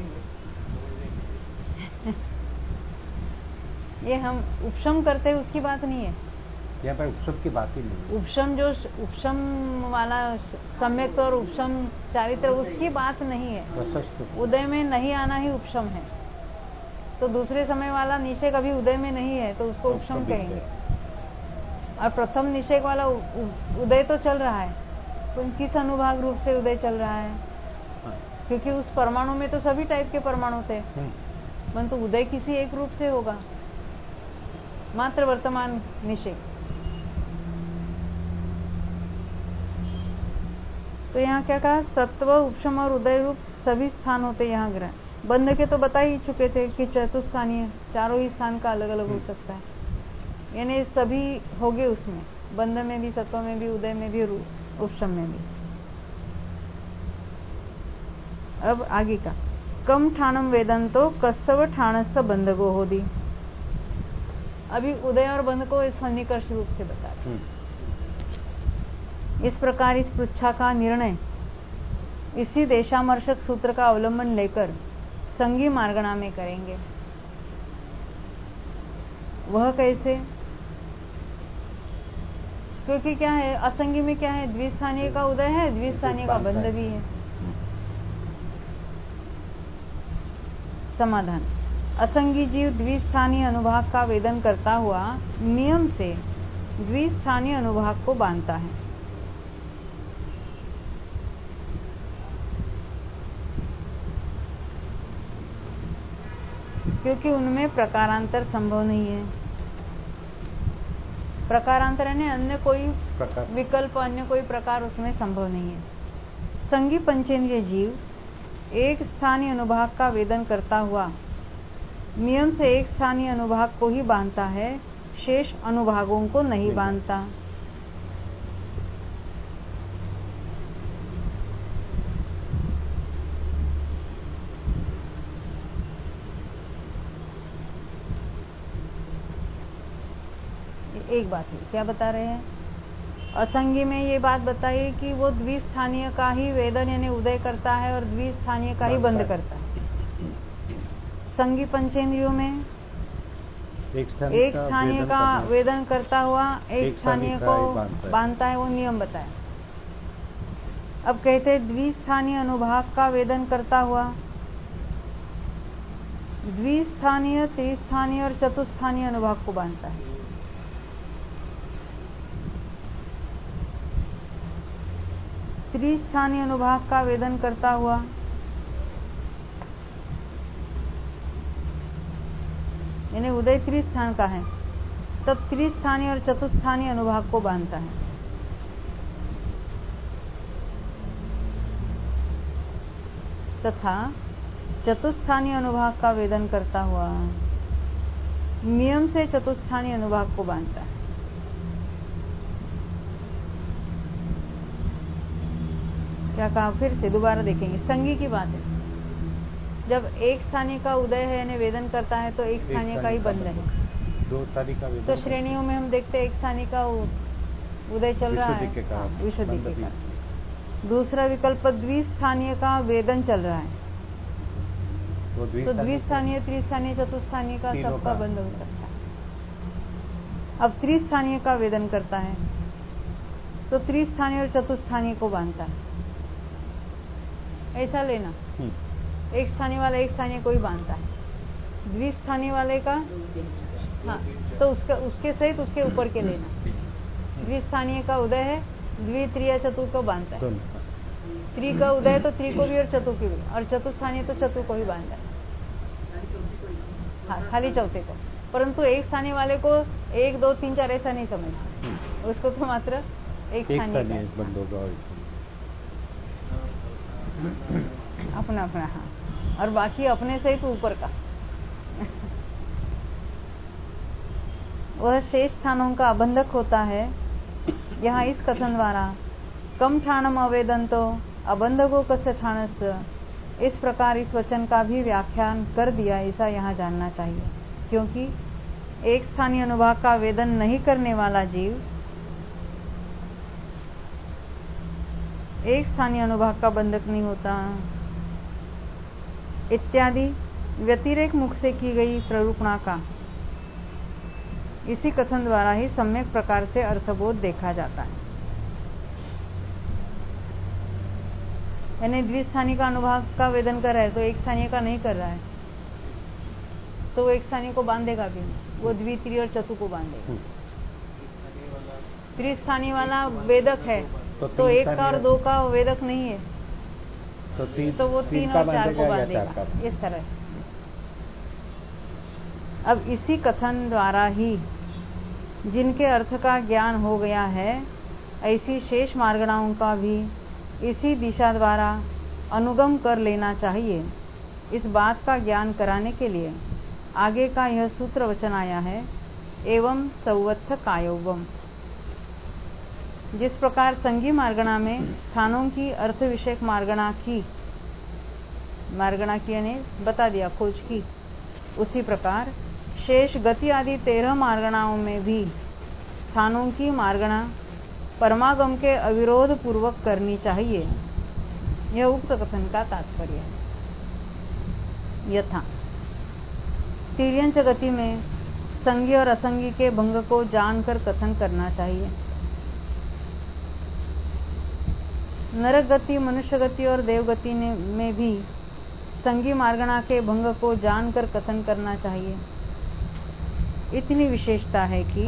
A: ये हम उपशम करते हैं उसकी बात नहीं है,
B: यहाँ पर उपशम की बात ही नहीं।
A: उपशम जो उपशम वाला सम्यक और उपशम चारित्र उसकी बात नहीं है। उदय में नहीं आना ही उपशम है, तो दूसरे समय वाला निषेक अभी उदय में नहीं है तो उसको उपशम कहेंगे। और प्रथम निषेक वाला उदय तो चल रहा है, तो किस अनुभाग रूप से उदय चल रहा है, क्योंकि उस परमाणु में तो सभी टाइप के परमाणु थे, परंतु उदय किसी एक रूप से होगा, मात्र वर्तमान निषेक। तो यहाँ क्या कहा, सत्व, उपशम और उदय रूप सभी स्थान होते यहाँ ग्रह। बंध के तो बता ही चुके थे कि चतुस्थानीय, चारों ही स्थान का अलग अलग हो सकता है, यानी सभी होंगे उसमें, बंध में भी, सत्व में भी, उदय में भी, उपशम में भी। अब आगे का कम ठाणम वेदंतो कस्सव ठाणस्स बंधगो होदी। अभी उदय और बंध को इस सन्निकर्ष रूप से बता रहे। इस प्रकार इस पृच्छा का निर्णय इसी देशामर्शक सूत्र का अवलंबन लेकर संगी मार्गणा में करेंगे। वह कैसे? क्योंकि क्या है, असंगी में क्या है, द्विस्थानीय का उदय है, द्विस्थानीय का बंध भी है। समाधान, असंगी जीव द्विस्थानीय अनुभाग का वेदन करता हुआ नियम से द्विस्थानीय अनुभाग को बांधता है। क्योंकि उनमें प्रकारांतर संभव नहीं है। प्रकारांतर यानी अन्य कोई विकल्प, अन्य कोई प्रकार उसमें संभव नहीं है। संगी पंचेंद्रिय जीव एक स्थानीय अनुभाग का वेदन करता हुआ नियम से एक स्थानीय अनुभाग को ही बांधता है, शेष अनुभागों को नहीं बांधता। एक बात है, क्या बता रहे हैं? असंगी में ये बात बताइए कि वो द्विस्थानीय का ही वेदन यानी उदय करता है और द्विस्थानीय का ही बंद करता है। संगी पंचेंद्रियों में एक स्थानीय का वेदन करता हुआ एक स्थानीय को बांधता है, वो नियम बताया। अब कहते हैं द्विस्थानीय अनुभाग का वेदन करता हुआ द्विस्थानीय, त्रिस्थानीय और चतुस्थानीय अनुभाग को बांधता है। त्रिस्थानीय अनुभाग का वेदन करता हुआ यानी उदय त्रिस्थान का है, तब त्रिस्थानीय और चतुस्थानीय अनुभाग को बांधता है। तथा चतुस्थानीय अनुभाग का वेदन करता हुआ नियम से चतुस्थानीय अनुभाग को बांधता है। क्या कहा? फिर से दोबारा देखेंगे। संगी की बात है, जब एक स्थानीय का उदय है यानी वेदन करता है तो एक स्थानीय का ही बंध है।
B: दो स्थानीय का वेदन,
A: तो श्रेणियों में हम देखते हैं एक स्थानीय का उदय चल रहा है, विशुद्धि के कारण। दूसरा विकल्प द्विस्थानीय का वेदन चल रहा है, तो द्विस्थानीय, त्रिस्थानीय, चतुस्थानीय का सबका बंद हो सकता है। अब त्रिस्थानीय का वेदन करता है तो त्रिस्थानीय और चतुस्थानीय को बांधता है। ऐसा लेना, एक स्थानीय वाला एक स्थानीय को ही बांधता है, द्विस्थानीय वाले का हाँ, तो उसके सहित उसके ऊपर के लेना। द्विस्थानीय का उदय है, द्वि, त्रि, चतुर को बांधता है। त्रि का उदय तो त्रि को भी और चतुर को भी, और चतुस्थानीय तो चतुर को ही बांधता है। हाँ, खाली चौथे को। परंतु एक स्थानीय वाले को 1, 2, 3, 4 ऐसा नहीं समझना, उसको तो मात्र एक स्थानीय
B: बंद होगा
A: अपना अपना। हाँ, और बाकी अपने से ही तो ऊपर का वह शेष स्थानों का अबंधक होता है। यहाँ इस कथन द्वारा कम ठाणम अवेदंतो अबंधको कस्य ठाणस्य, इस प्रकार इस वचन का भी व्याख्यान कर दिया, ऐसा यहाँ जानना चाहिए। क्योंकि एक स्थानीय अनुभाग का वेदन नहीं करने वाला जीव एक स्थानीय अनुभाग का बंधक नहीं होता इत्यादि व्यतिरेक मुख से की गई प्ररूपणा का इसी कथन द्वारा ही सम्यक प्रकार से अर्थबोध देखा जाता है। यानी द्विस्थानीय का अनुभाग का वेदन कर रहा है तो एक स्थानीय का नहीं कर रहा है, तो वो एक स्थानीय को बांधेगा भी नहीं, वो द्वि, त्रि और चतु को बांधेगा। त्रिस्थानीय वाला वेदक है तो 1 का और 2 का वेदक नहीं है, तो वो 3 और 4 को बांधेगा, इस तरह। अब इसी कथन द्वारा ही जिनके अर्थ का ज्ञान हो गया है, ऐसी शेष मार्गणाओं का भी इसी दिशा द्वारा अनुगम कर लेना चाहिए। इस बात का ज्ञान कराने के लिए आगे का यह सूत्र वचन आया है, एवं सौवत्थ कायोगम। जिस प्रकार संगी मार्गणा में स्थानों की अर्थ विषयक मार्गणा की मार्गणा की यानी बता दिया, खोज की। उसी प्रकार शेष गति आदि 13 मार्गणाओं में भी स्थानों की मार्गणा परमागम के अविरोध पूर्वक करनी चाहिए, यह उक्त कथन का तात्पर्य है। यथा तिर्यंच गति में संगी और असंगी के भंग को जानकर कथन करना चाहिए। नरक गति, मनुष्य गति और देव गति में भी संगी मार्गणा के भंग को जानकर कथन करना चाहिए। इतनी विशेषता है कि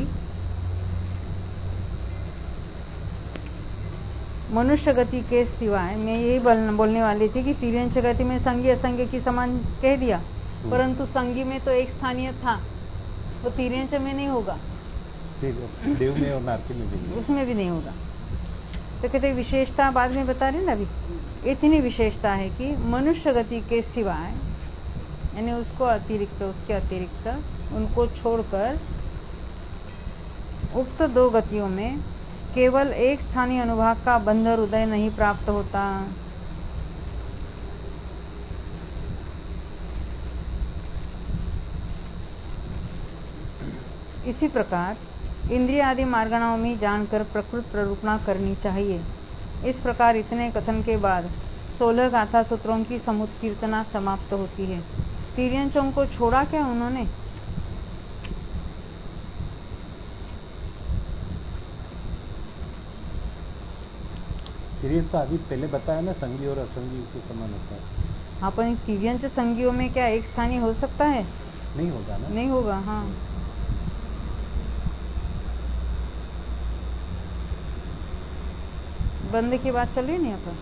A: मनुष्य गति के सिवाय, मैं यही बोलने वाली थी कि तिर्यंच गति में संगी असंगी की समान कह दिया, परंतु संगी में तो एक स्थानीय था, वो तिर्यंच में नहीं होगा,
B: देव में और नारकी में भी नहीं,
A: उसमें भी नहीं होगा। तो कहते विशेषता बाद में बता रहे ना अभी। इतनी विशेषता है कि मनुष्य गति के सिवाय यानी उसको अतिरिक्त, उसके अतिरिक्त उनको छोड़कर उक्त 2 गतियों में केवल एक स्थानीय अनुभाग का बंध और उदय नहीं प्राप्त होता। इसी प्रकार इंद्रिय आदि मार्गणाओं में जानकर प्रकृत प्ररूपणा करनी चाहिए। इस प्रकार इतने कथन के बाद 16 गाथा सूत्रों की समुत्कीर्तना समाप्त होती है। तिर्यंचों को छोड़ा क्या उन्होंने?
B: तिर्यंच तो अभी पहले बताया ना, संगी और असंगी के समान होता है।
A: हाँ, पर तिर्यंच संगियों में क्या एक स्थानीय हो सकता है?
B: नहीं होगा ना,
A: नहीं होगा। हाँ, बंद की बात चल रही नहीं अपन।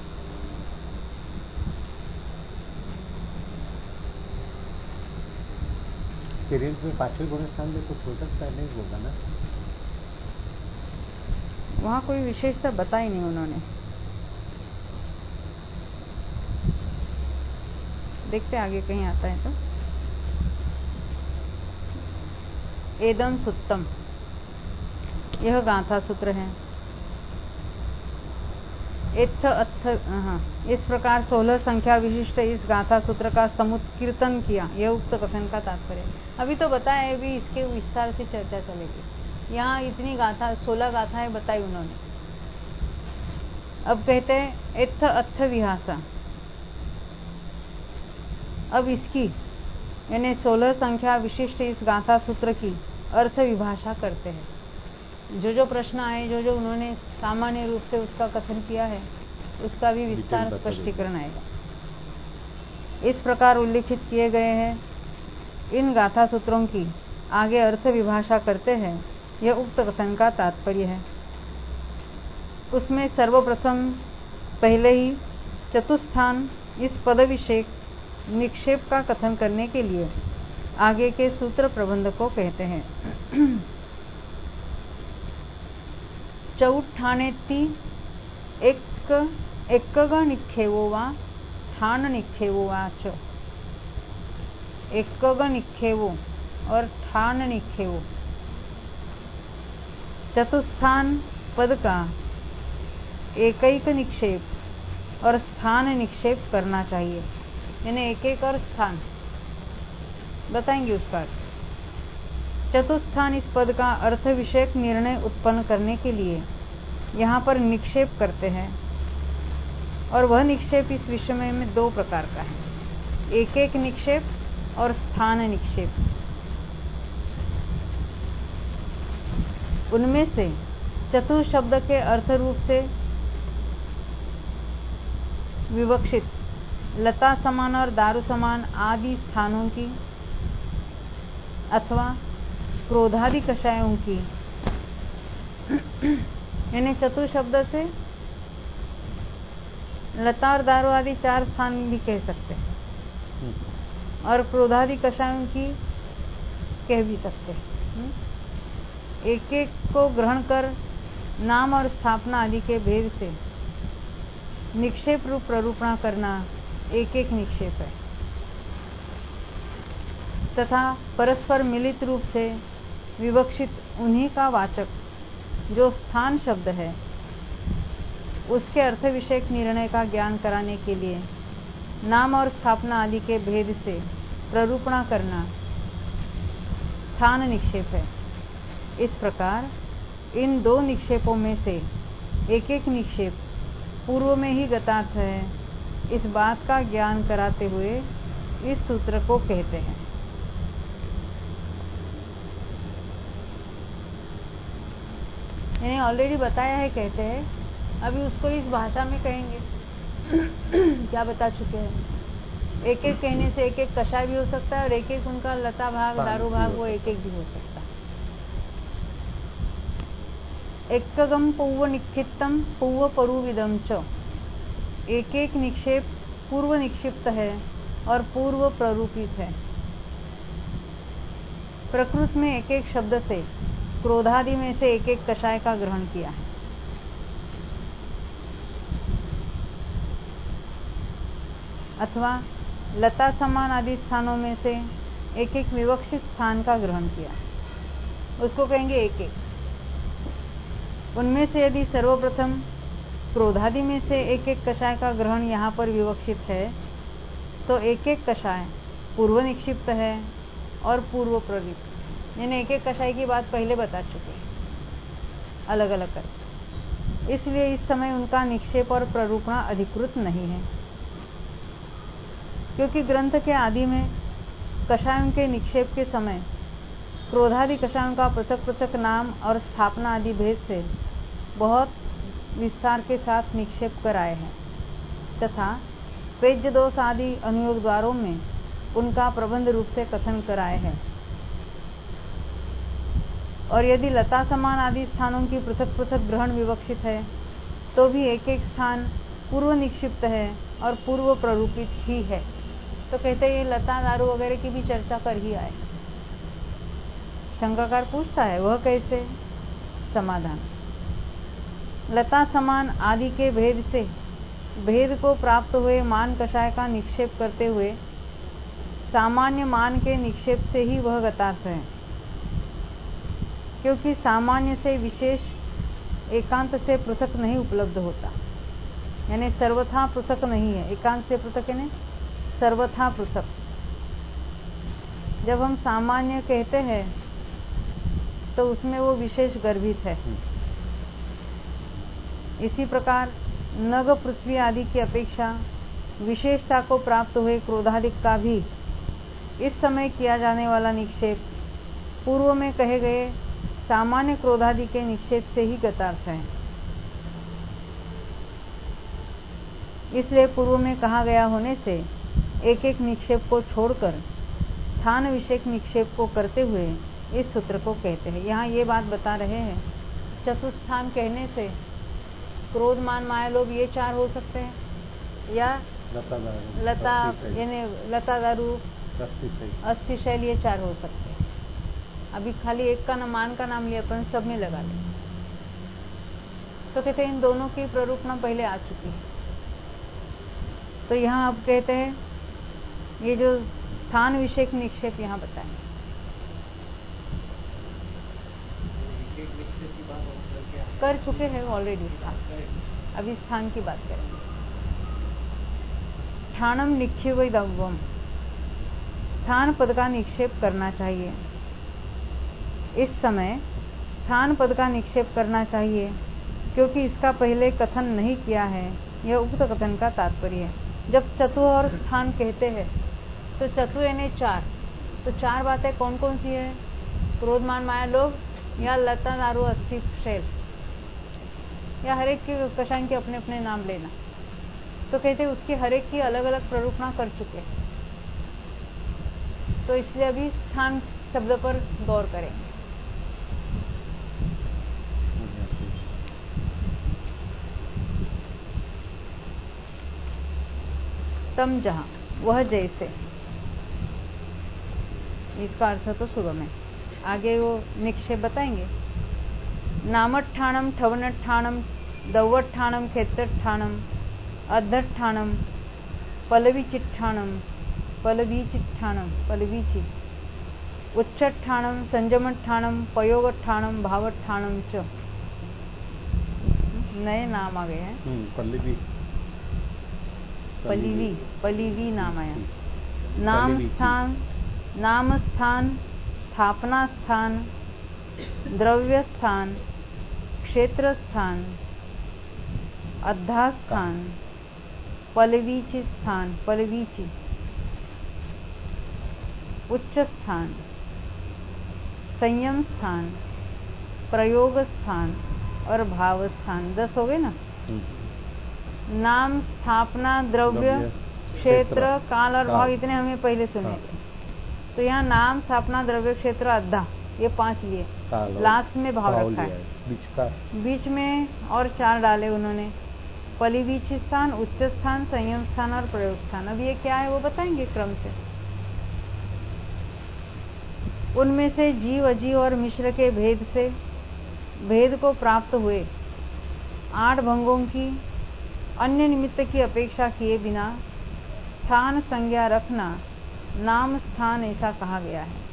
B: तिर्यंच में 5वें गुण स्थान में कुछ हो सकता है, नहीं होगा ना?
A: वहां कोई विशेषता बताई नहीं उन्होंने। देखते आगे कहीं आता है तो। एदम सुत्तम, यह गाथा सूत्र है। इस प्रकार 16 संख्या विशिष्ट इस गाथा सूत्र का समुत्कीर्तन किया, यह उक्त कथन का तात्पर्य। अभी तो बताया, अभी इसके विस्तार से चर्चा चलेगी। यहाँ इतनी गाथा 16 गाथाएं बताई उन्होंने। अब कहते हैं एत्थ अत्थ विहासा। अब इसकी यानी 16 संख्या विशिष्ट इस गाथा सूत्र की अर्थ विभाषा करते हैं। जो जो प्रश्न आए, जो जो उन्होंने सामान्य रूप से उसका कथन किया है, उसका भी विस्तार स्पष्टीकरण आएगा। इस प्रकार उल्लिखित किए गए हैं इन गाथा सूत्रों की आगे अर्थ विभाषा करते हैं, यह उक्त कथन का तात्पर्य है। उसमें सर्वप्रथम पहले ही चतुस्थान इस पद विषेक निक्षेप का कथन करने के लिए आगे के सूत्र प्रबंध को कहते हैं। चौठानेति एकग निक्षेवो वा स्थान निक्षेवो वा च। एकग निक्षेवो और स्थान निक्षेवो, चतुस्थान पद का एक निक्षेप और स्थान निक्षेप करना चाहिए, यानी एक और स्थान बताएंगे उसका। चतुस्थान इस पद का अर्थ विषयक निर्णय उत्पन्न करने के लिए यहाँ पर निक्षेप करते हैं, और वह निक्षेप इस विषय में 2 प्रकार का है, एक निक्षेप और स्थान निक्षेप। उनमें से चतुर शब्द के अर्थ रूप से विवक्षित लता समान और दारू समान आदि स्थानों की अथवा क्रोधादि कषायों की, यानी चतुर शब्द से लता और दारू आदि 4 स्थान भी कह सकते हैं, और क्रोधादि कषायों की कह भी सकते हैं। एक एक को ग्रहण कर नाम और स्थापना आदि के भेद से निक्षेप रूप प्ररूपणा करना एक निक्षेप है, तथा परस्पर मिलित रूप से विवक्षित उन्हीं का वाचक जो स्थान शब्द है, उसके अर्थ विषयक निर्णय का ज्ञान कराने के लिए नाम और स्थापना आदि के भेद से प्ररूपणा करना स्थान निक्षेप है। इस प्रकार इन दो निक्षेपों में से एक एक निक्षेप पूर्व में ही गतार्थ है, इस बात का ज्ञान कराते हुए इस सूत्र को कहते हैं। मैंने ऑलरेडी बताया है कहते हैं, अभी उसको इस भाषा में कहेंगे। क्या बता चुके हैं? एक एक कहने से एक एक कषाय भी हो सकता है और एक एक उनका लता भाग दारू भाग वो एक एक भी हो सकता है। एकगम पूर्व निक्षिप्तम पूर्व परुविदम च, एक एक निक्षेप पूर्व निक्षिप्त है और पूर्व प्ररूपित है। प्रकृत में एक एक शब्द से क्रोधादि में से एक एक कषाय का ग्रहण किया है। अथवा लता समान आदि स्थानों में से एक एक विवक्षित स्थान का ग्रहण किया, उसको कहेंगे एक एक। उनमें से यदि सर्वप्रथम क्रोधादि में से एक एक कषाय का ग्रहण यहाँ पर विवक्षित है, तो एक एक कषाय पूर्व निक्षिप्त है और पूर्व प्रवृत्त, यानी एक एक कषाय की बात पहले बता चुके अलग अलग कर। इसलिए इस समय उनका निक्षेप और प्ररूपणा अधिकृत नहीं है, क्योंकि ग्रंथ के आदि में कषायों के निक्षेप के समय क्रोधादि कषायों का पृथक पृथक नाम और स्थापना आदि भेद से बहुत विस्तार के साथ निक्षेप कराए हैं, तथा पेज्य दोष आदि अनुयोग द्वारों में उनका प्रबंध रूप से कथन कराए हैं। और यदि लता समान आदि स्थानों की पृथक पृथक ग्रहण विवक्षित है, तो भी एक एक स्थान पूर्व निक्षिप्त है और पूर्व प्ररूपित ही है। तो कहते हैं ये लता दारू वगैरह की भी चर्चा कर ही आए। शंकाकार पूछता है वह कैसे? समाधान, लता समान आदि के भेद से भेद को प्राप्त हुए मान कषाय का निक्षेप करते हुए सामान्य मान के निक्षेप से ही वह गतार्थ है, क्योंकि सामान्य से विशेष एकांत से पृथक नहीं उपलब्ध होता, यानी सर्वथा पृथक नहीं है। एकांत से पृथक यानी सर्वथा पृथक। जब हम सामान्य कहते हैं तो उसमें वो विशेष गर्भित है। इसी प्रकार नग पृथ्वी आदि की अपेक्षा विशेषता को प्राप्त हुए क्रोधादिक का भी इस समय किया जाने वाला निक्षेप पूर्व में कहे गए सामान्य क्रोधादि के निक्षेप से ही गतार्थ है। इसलिए पूर्व में कहा गया होने से एक एक निक्षेप को छोड़कर स्थान विषयक निक्षेप को करते हुए इस सूत्र को कहते हैं। यहाँ ये बात बता रहे हैं, चतुस्थान कहने से क्रोध मान माया लोभ ये चार हो सकते हैं, या लता यानी लता दारू अस्थि शैल ये चार हो सकते हैं। अभी खाली एक का मान का नाम लिया, अपन सब में लगा ले तो कहते हैं इन दोनों की प्ररूपणा पहले आ चुकी है। तो यहाँ अब कहते हैं ये जो स्थान विषयक निक्षेप यहाँ बताएं, कर चुके हैं ऑलरेडी। अभी स्थान की बात करेंगे। स्थानम निक्षेपम, स्थान पद का निक्षेप करना चाहिए। इस समय स्थान पद का निक्षेप करना चाहिए, क्योंकि इसका पहले कथन नहीं किया है। यह उक्त कथन का तात्पर्य है। जब चतु और स्थान कहते हैं तो चतु यानी चार, तो चार बातें कौन कौन सी है? क्रोध मान माया लोभ या लता दारू अस्थि शैल, या हर एक के कषाय के अपने अपने नाम लेना। तो कहते उसकी हर एक की अलग अलग प्ररूपणा कर चुके, तो इसलिए अभी स्थान शब्द पर गौर करेंगे। तम जहां, वह जैसे, इसका अर्थ तो सुगम है। आगे वो निक्षेप बताएंगे। नामठाणम ठवनठाणम दौवठाणम क्षेत्रठाणम अद्धठाणम पलवीचिट्ठाणम पलवीचिट्ठाणम पलवीचि उच्चठाणम संजमठाणम पयोगठाणम भावठाणम च, नए नाम आ गए हैं।
B: पल्लवी
A: पलिवी नाम आया। नाम स्थान, नाम स्थान, स्थापना स्थान, द्रव्य स्थान, क्षेत्र स्थान, अध्यास्थान, पलवीची स्थान, पलवीची, उच्च स्थान, संयम स्थान, प्रयोग स्थान और भाव स्थान। 10 हो गए ना। नाम, स्थापना, द्रव्य, क्षेत्र, काल और भाव, इतने हमें पहले सुने थे। तो यहाँ नाम, स्थापना, द्रव्य, क्षेत्र, अद्धा, ये 5 लिए। लास्ट में भाव रखा है। बीच में और 4 डाले उन्होंने, पलिवीची स्थान, उच्च स्थान, संयम स्थान और प्रयोग स्थान। अब ये क्या है वो बताएंगे क्रम से। उनमें से जीव, अजीव और मिश्र के भेद से भेद को प्राप्त हुए 8 भंगों की अन्य निमित्त की अपेक्षा किए बिना स्थान संज्ञा रखना नाम स्थान ऐसा कहा गया है।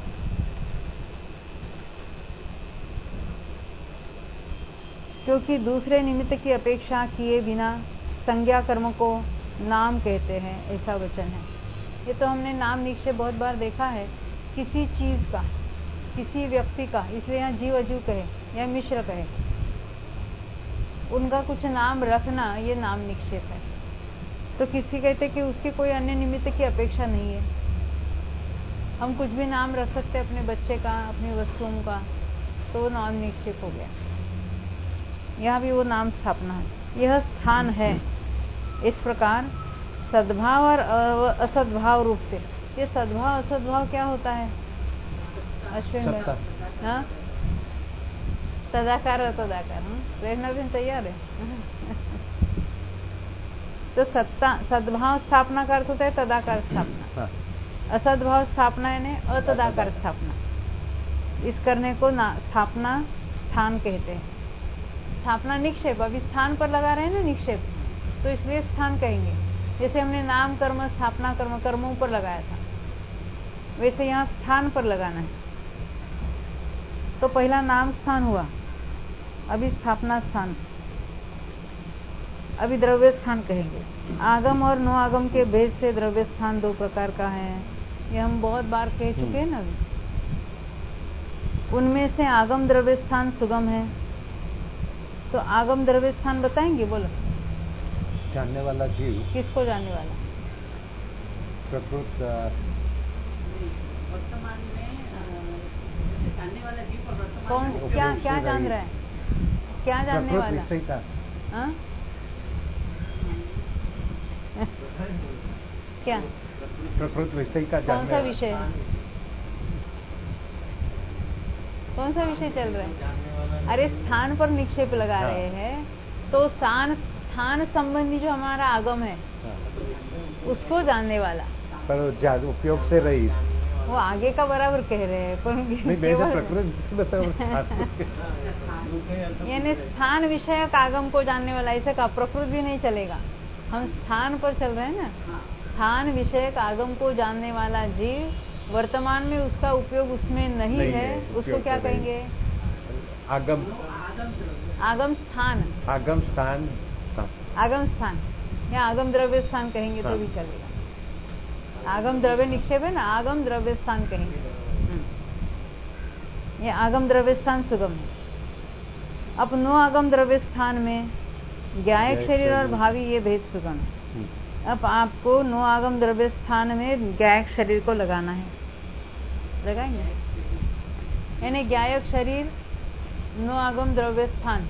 A: क्योंकि दूसरे निमित्त की अपेक्षा किए बिना संज्ञा कर्म को नाम कहते हैं, ऐसा वचन है। ये तो हमने नाम निश्चय बहुत बार देखा है, किसी चीज का, किसी व्यक्ति का, इसलिए यहाँ जीव अजीव कहे या मिश्र कहे, उनका कुछ नाम रखना ये नाम निक्षेप है। तो किसी कहते कि उसकी कोई अन्य निमित्त की अपेक्षा नहीं है, हम कुछ भी नाम रख सकते हैं अपने बच्चे का, अपनी वस्तुओं का, तो वो नाम निक्षेप हो गया। यहाँ भी वो नाम स्थापना है। यह स्थान है। इस प्रकार सद्भाव और असद्भाव रूप से, ये सद्भाव असद्भाव क्या होता है अश्विन में? हाँ, तदाकार और तदाकार। रहना भी तैयार है। तो सद्भाव स्थापना का अर्थ होता है तदाकार स्थापना, असद्भाव स्थापना यानी अतदाकार स्थापना। इस करने को स्थापना स्थान कहते हैं। स्थापना निक्षेप, अभी स्थान पर लगा रहे हैं ना निक्षेप, तो इसलिए स्थान कहेंगे। जैसे हमने नाम कर्म, स्थापना कर्म, कर्मों पर लगाया था, वैसे यहाँ स्थान पर लगाना है। तो पहला नाम स्थान हुआ, अभी स्थापना स्थान, अभी द्रव्य स्थान कहेंगे। आगम और नो आगम के भेद से द्रव्य स्थान 2 प्रकार का है, ये हम बहुत बार कह चुके हैं ना। अभी उनमें से आगम द्रव्य स्थान सुगम है। तो आगम द्रव्य स्थान बताएंगे, बोलो।
B: जानने वाला जीव।
A: किसको जानने वाला?
B: प्रकृत
C: वर्तमान में जानने वाला जीव और वर्तमान
A: कौन,
C: में
A: क्या क्या जान रहा है? क्या जानने वाला?
B: विषय का।
A: हाँ? क्या
B: प्रकृत विषय का
A: कौन सा विषय है? कौन सा विषय चल रहा है? अरे स्थान पर निक्षेप लगा रहे हैं, तो स्थान संबंधी जो हमारा आगम है उसको जानने वाला,
B: पर उपयोग से रही।
A: वो आगे का बराबर कह रहे हैं, पर यानी स्थान विषयक आगम को जानने वाला, ऐसे का प्रकृत भी नहीं चलेगा। हम स्थान पर चल रहे हैं ना, स्थान विषयक आगम को जानने वाला जीव वर्तमान में उसका उपयोग उसमें नहीं है, उसको क्या कहेंगे?
B: आगम,
A: आगम स्थान,
B: आगम स्थान,
A: आगम स्थान या आगम द्रव्य स्थान कहेंगे तो भी चलेगा। आगम द्रव्य निक्षेप है ना, आगम द्रव्य स्थान कहेंगे। ये आगम द्रव्य स्थान सुगम है। अब नो आगम द्रव्य स्थान में ज्ञायक शरीर और भावी ये भेद सुगम है। अब आपको नो आगम द्रव्य स्थान में ज्ञायक शरीर को लगाना है, लगाएंगे। यानी ज्ञायक शरीर, नो आगम द्रव्य स्थान।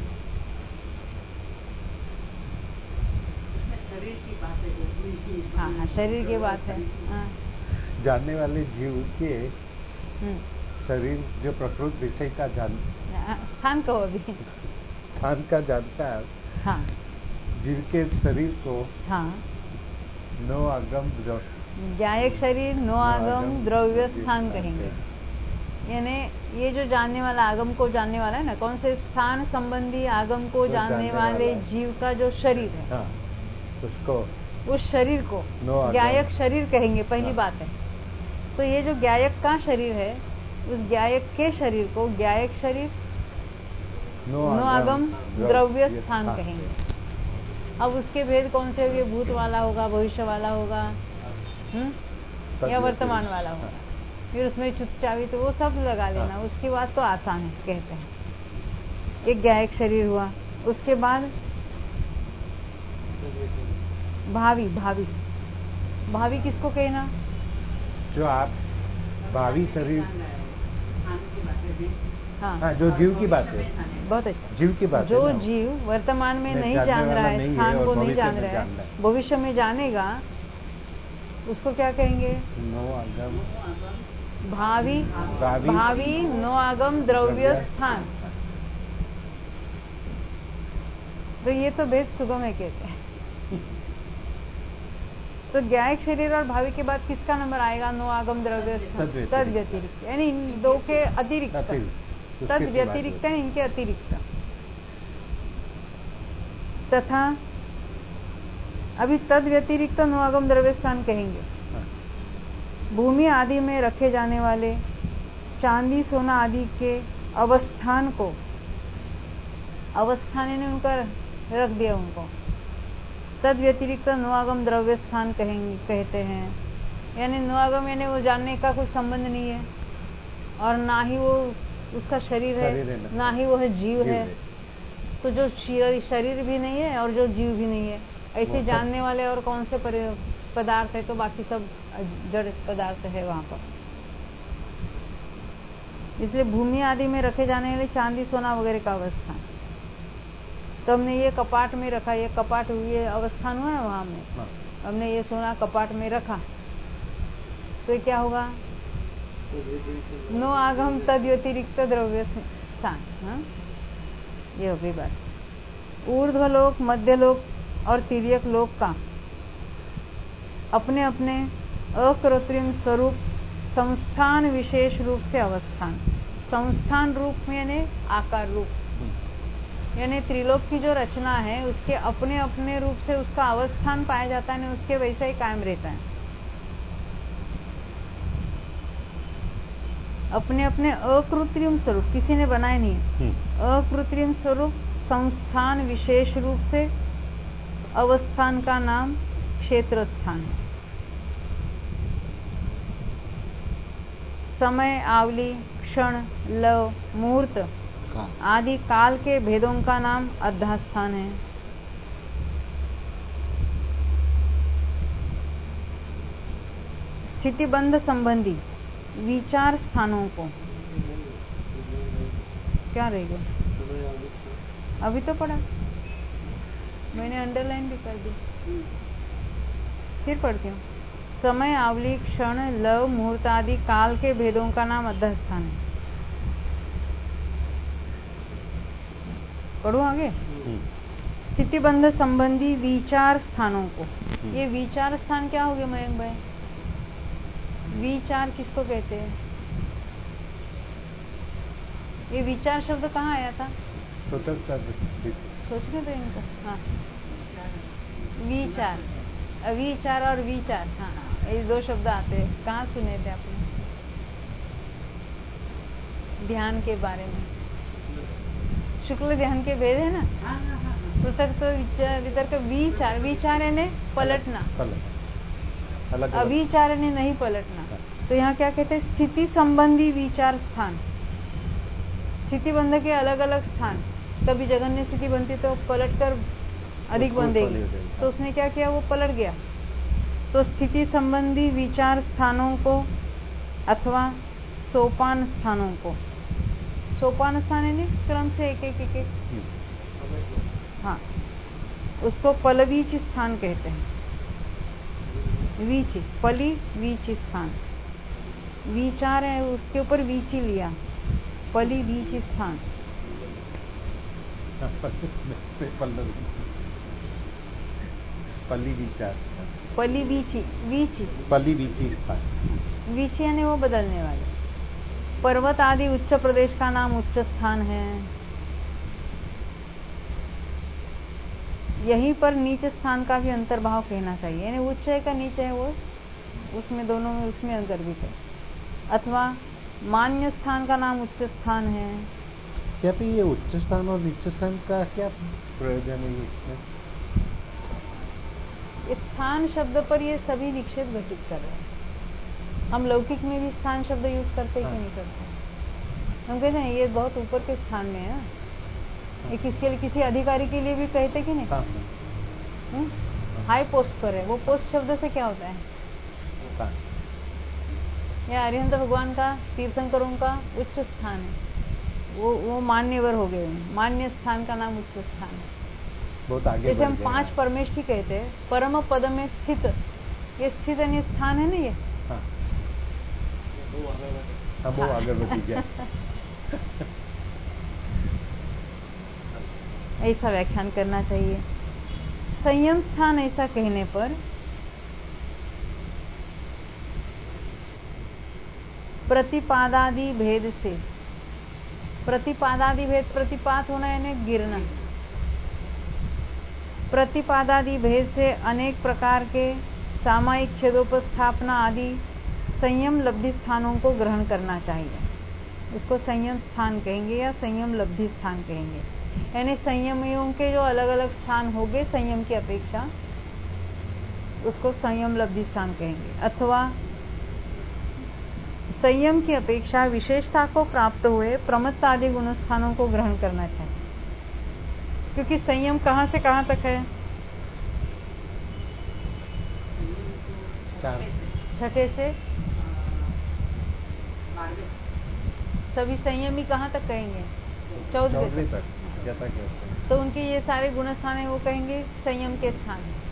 C: शरीर की बात है।
A: हाँ हाँ, शरीर की बात है। हाँ।
B: जानने वाले जीव के शरीर जो प्रकृत विषय का
A: स्थान कहो अभी,
B: स्थान का जानता है।
A: हाँ,
B: जीव के शरीर को
A: हाँ,
B: नो आगम
A: ज्ञायक शरीर, नो आगम द्रव्य स्थान कहेंगे। यानी ये जो जानने वाला, आगम को जानने वाला है ना, कौन से स्थान संबंधी आगम को जानने वाले जीव का जो शरीर है,
B: हाँ, उसको,
A: उस शरीर को ज्ञायक शरीर कहेंगे। पहली बात है। तो ये जो ज्ञायक का शरीर है, उस ज्ञायक के शरीर को ज्ञायक शरीर, नो आगम द्रव्य स्थान कहेंगे। अब उसके भेद कौन से होंगे? भूत वाला होगा, भविष्य वाला होगा, या वर्तमान वाला होगा। फिर उसमें चुपचावी तो वो सब लगा लेना, उसके बाद तो आसान है कहते हैं। एक ज्ञायक शरीर हुआ, उसके बाद भावी। भावी भावी किसको कहना?
B: जो आप भावी शरीर,
A: हाँ,
B: जो जीव की बात है,
A: बहुत अच्छा,
B: जीव की बात
A: जो
B: है ना?
A: जीव वर्तमान में नहीं जान रहा है, स्थान को नहीं जान रहा है, भविष्य में जानेगा, उसको क्या कहेंगे?
B: नो आगम
A: भावी। भावी नो आगम द्रव्य स्थान। तो ये तो भेद सुगम है कहते हैं। तो ज्ञायक शरीर और भावी के बाद किसका नंबर आएगा? नो आगम द्रव्य स्थान, तद व्यतिरिक्त, यानी इन दो के अतिरिक्त। तद व्यतिरिक्त है, इनके अतिरिक्त। तथा अभी तद व्यतिरिक्त नो आगम द्रव्य स्थान कहेंगे। भूमि आदि में रखे जाने वाले चांदी सोना आदि के अवस्थान को, अवस्थान ने उनका रख दिया उनको, तद व्यतिरिक्त नुआगम द्रव्य स्थान कहेंगे, कहते हैं। यानी नुआगम यानी वो जानने का कोई संबंध नहीं है, और ना ही वो उसका शरीर है, ना ही वो है जीव है। तो जो शरीर भी नहीं है और जो जीव भी नहीं है, ऐसे जानने वाले और कौन से पदार्थ है? तो बाकी सब जड़ पदार्थ है वहां पर। इसलिए भूमि आदि में रखे जाने वाले चांदी सोना वगैरह का अवस्थान, तो हमने ये कपाट में रखा, ये कपाट ये अवस्थान हुआ है वहां में, हमने ये सोना कपाट में रखा, तो क्या होगा? नो आगम तद व्यतिरिक्त द्रव्य स्थान। ये हो गई बात। ऊर्ध्वलोक, मध्यलोक और तिर्यक लोक का अपने अपने अकृत्रिम स्वरूप संस्थान विशेष रूप से अवस्थान, संस्थान रूप में यानी आकार रूप, यानी त्रिलोक की जो रचना है उसके अपने अपने रूप से उसका अवस्थान पाया जाता है, उसके वैसा ही कायम रहता है। अपने अपने अकृत्रिम स्वरूप, किसी ने बनाए नहीं है, अकृत्रिम स्वरूप संस्थान विशेष रूप से अवस्थान का नाम क्षेत्र स्थान है। समय, आवली, क्षण, लव, मुहूर्त आदि काल के भेदों का नाम अध्यास्थान है। स्थितिबंध संबंधी विचार स्थानों को क्या रहेगा? अभी तो पढ़ा, मैंने अंडरलाइन भी कर दी, फिर पढ़ती हूँ। समय, आवली, क्षण, लव, मुहूर्त आदि काल के भेदों का नाम अध्यस्थान है। पढ़ो आगे। स्थितिबंध संबंधी विचार स्थानों को, ये विचार स्थान क्या हो गया मयंक भाई? विचार किसको कहते हैं? ये विचार शब्द कहाँ आया था? सोचने दो इनको। हाँ, विचार, अविचार और विचार, हाँ, ये दो शब्द आते हैं। कहाँ सुने थे आपने ध्यान के बारे में? शुक्ल ध्यान के भेद है ना, पृथक तो विचार, वितर्क, विचार, विचार यानी पलटना, अविचार यानी नहीं पलटना। तो यहाँ क्या कहते हैं? स्थिति संबंधी विचार स्थान, स्थिति बंध के अलग अलग स्थान। कभी जघन्य स्थिति बनती तो पलट कर अधिक बंधेगी, तो उसने क्या किया? वो पलट गया। तो स्थिति संबंधी विचार स्थानों को अथवा सोपान स्थानों को, सोपान स्थान यानी क्रम से एक एक एक एक, हाँ, उसको पलवीच स्थान कहते हैं। वीच, पली वीच स्थान, विचार है उसके ऊपर वीची लिया, पली वीच स्थान।
B: पली विचार,
A: पली वीची, वीची,
B: पली वीची स्थान,
A: वीची यानी वो बदलने वाले। पर्वत आदि उच्च प्रदेश का नाम उच्च स्थान है। यहीं पर नीच स्थान का भी अंतर्भाव कहना चाहिए, यानी उच्च है का नीच है, वो उसमें दोनों में उसमें अंतर्भित है। अथवा मान्य स्थान का नाम उच्च स्थान है।
B: क्या तो ये उच्च स्थान और नीच स्थान का क्या प्रयोजन है इसमें?
A: स्थान शब्द पर ये सभी निक्षेप घटित कर रहे हैं। हम लौकिक में भी स्थान शब्द यूज करते हैं कि नहीं करते? हम कहते हैं ये बहुत ऊपर के स्थान में है, ये किसी अधिकारी के लिए भी कहते कि नहीं? हाई पोस्ट पर है। वो पोस्ट शब्द से क्या होता है? या अरिहंत भगवान का, तीर्थंकरों का उच्च स्थान है, वो मान्यवर हो गए। मान्य स्थान का नाम उच्च स्थान है।
B: बहुत आगे
A: जैसे हम 5 परमेष्ठी कहते हैं, परम पद में स्थित, ये स्थित अन्य स्थान है ना ये।
B: वो अगरबत्ती क्या
A: ऐसा व्याख्यान करना चाहिए। संयम स्थान ऐसा कहने पर प्रतिपादादि भेद से, प्रतिपादादि भेद, प्रतिपात होना यानी गिरना, प्रतिपादादि भेद से अनेक प्रकार के सामायिक छेदोपस्थापना आदि संयम लब्धि स्थानों को ग्रहण करना चाहिए। उसको संयम स्थान कहेंगे या संयम लब्धि स्थान कहेंगे। यानी संयमियों के जो अलग अलग स्थान होंगे संयम की अपेक्षा, उसको संयम लब्धि स्थान कहेंगे। अथवा संयम की अपेक्षा विशेषता को प्राप्त हुए प्रमत्त आदि गुण स्थानों को ग्रहण करना चाहिए। क्योंकि संयम कहाँ से कहाँ तक है? छठे से सभी संयमी कहाँ तक कहेंगे? 14वें तक। तो उनके ये सारे गुण स्थान है, वो कहेंगे संयम के स्थान है।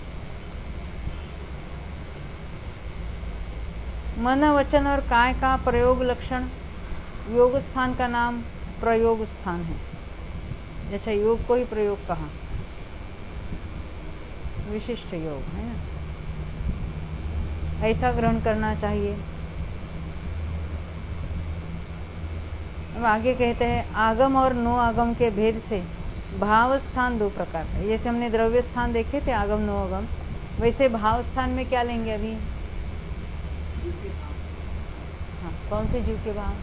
A: मन, वचन और काय का प्रयोग लक्षण योग स्थान का नाम प्रयोग स्थान है। जैसे योग को ही प्रयोग कहा, विशिष्ट योग है ना, ऐसा ग्रहण करना चाहिए। अब आगे कहते हैं आगम और नो आगम के भेद से भाव स्थान 2 प्रकार है। जैसे हमने द्रव्य स्थान देखे थे आगम नो आगम, वैसे भाव स्थान में क्या लेंगे अभी? हाँ, कौन से जीव के भाव?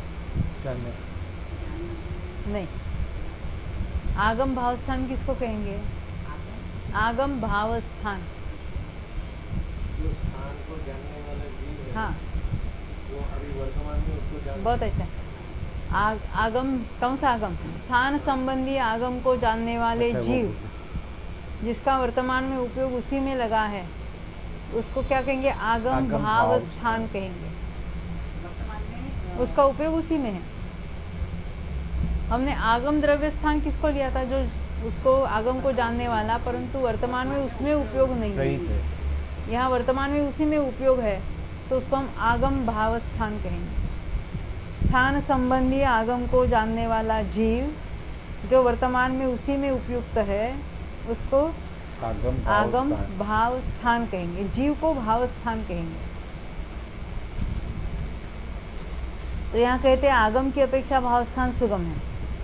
A: नहीं, आगम भाव स्थान किसको कहेंगे? आगम भाव स्थान,
D: जो स्थान को जानने वाला जीव है,
A: हाँ,
D: वो अभी वर्तमान में उसको जानने।
A: बहुत अच्छा। आगम, कौन सा आगम? स्थान संबंधी आगम को जानने वाले जीव, जिसका वर्तमान में उपयोग उसी में लगा है, उसको क्या कहेंगे? आगम भाव स्थान कहेंगे। उसका उपयोग उसी में है। हमने आगम द्रव्य स्थान किसको लिया था? जो उसको आगम को जानने वाला, परंतु वर्तमान में उसमें उपयोग नहीं है। यहाँ वर्तमान में उसी में उपयोग है, तो उसको हम आगम भाव स्थान कहेंगे। स्थान संबंधी आगम को जानने वाला जीव जो वर्तमान में उसी में उपयुक्त है, उसको आगम भाव स्थान कहेंगे। जीव को भाव स्थान कहेंगे। तो यहाँ कहते हैं आगम की अपेक्षा भाव स्थान सुगम है।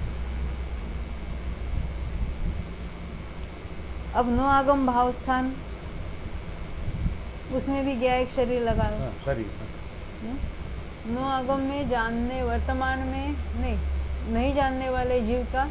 A: अब नो आगम भाव स्थान, उसमें भी गया एक शरीर लगा लो। नो आगम में जानने, वर्तमान में नहीं जानने वाले जीव का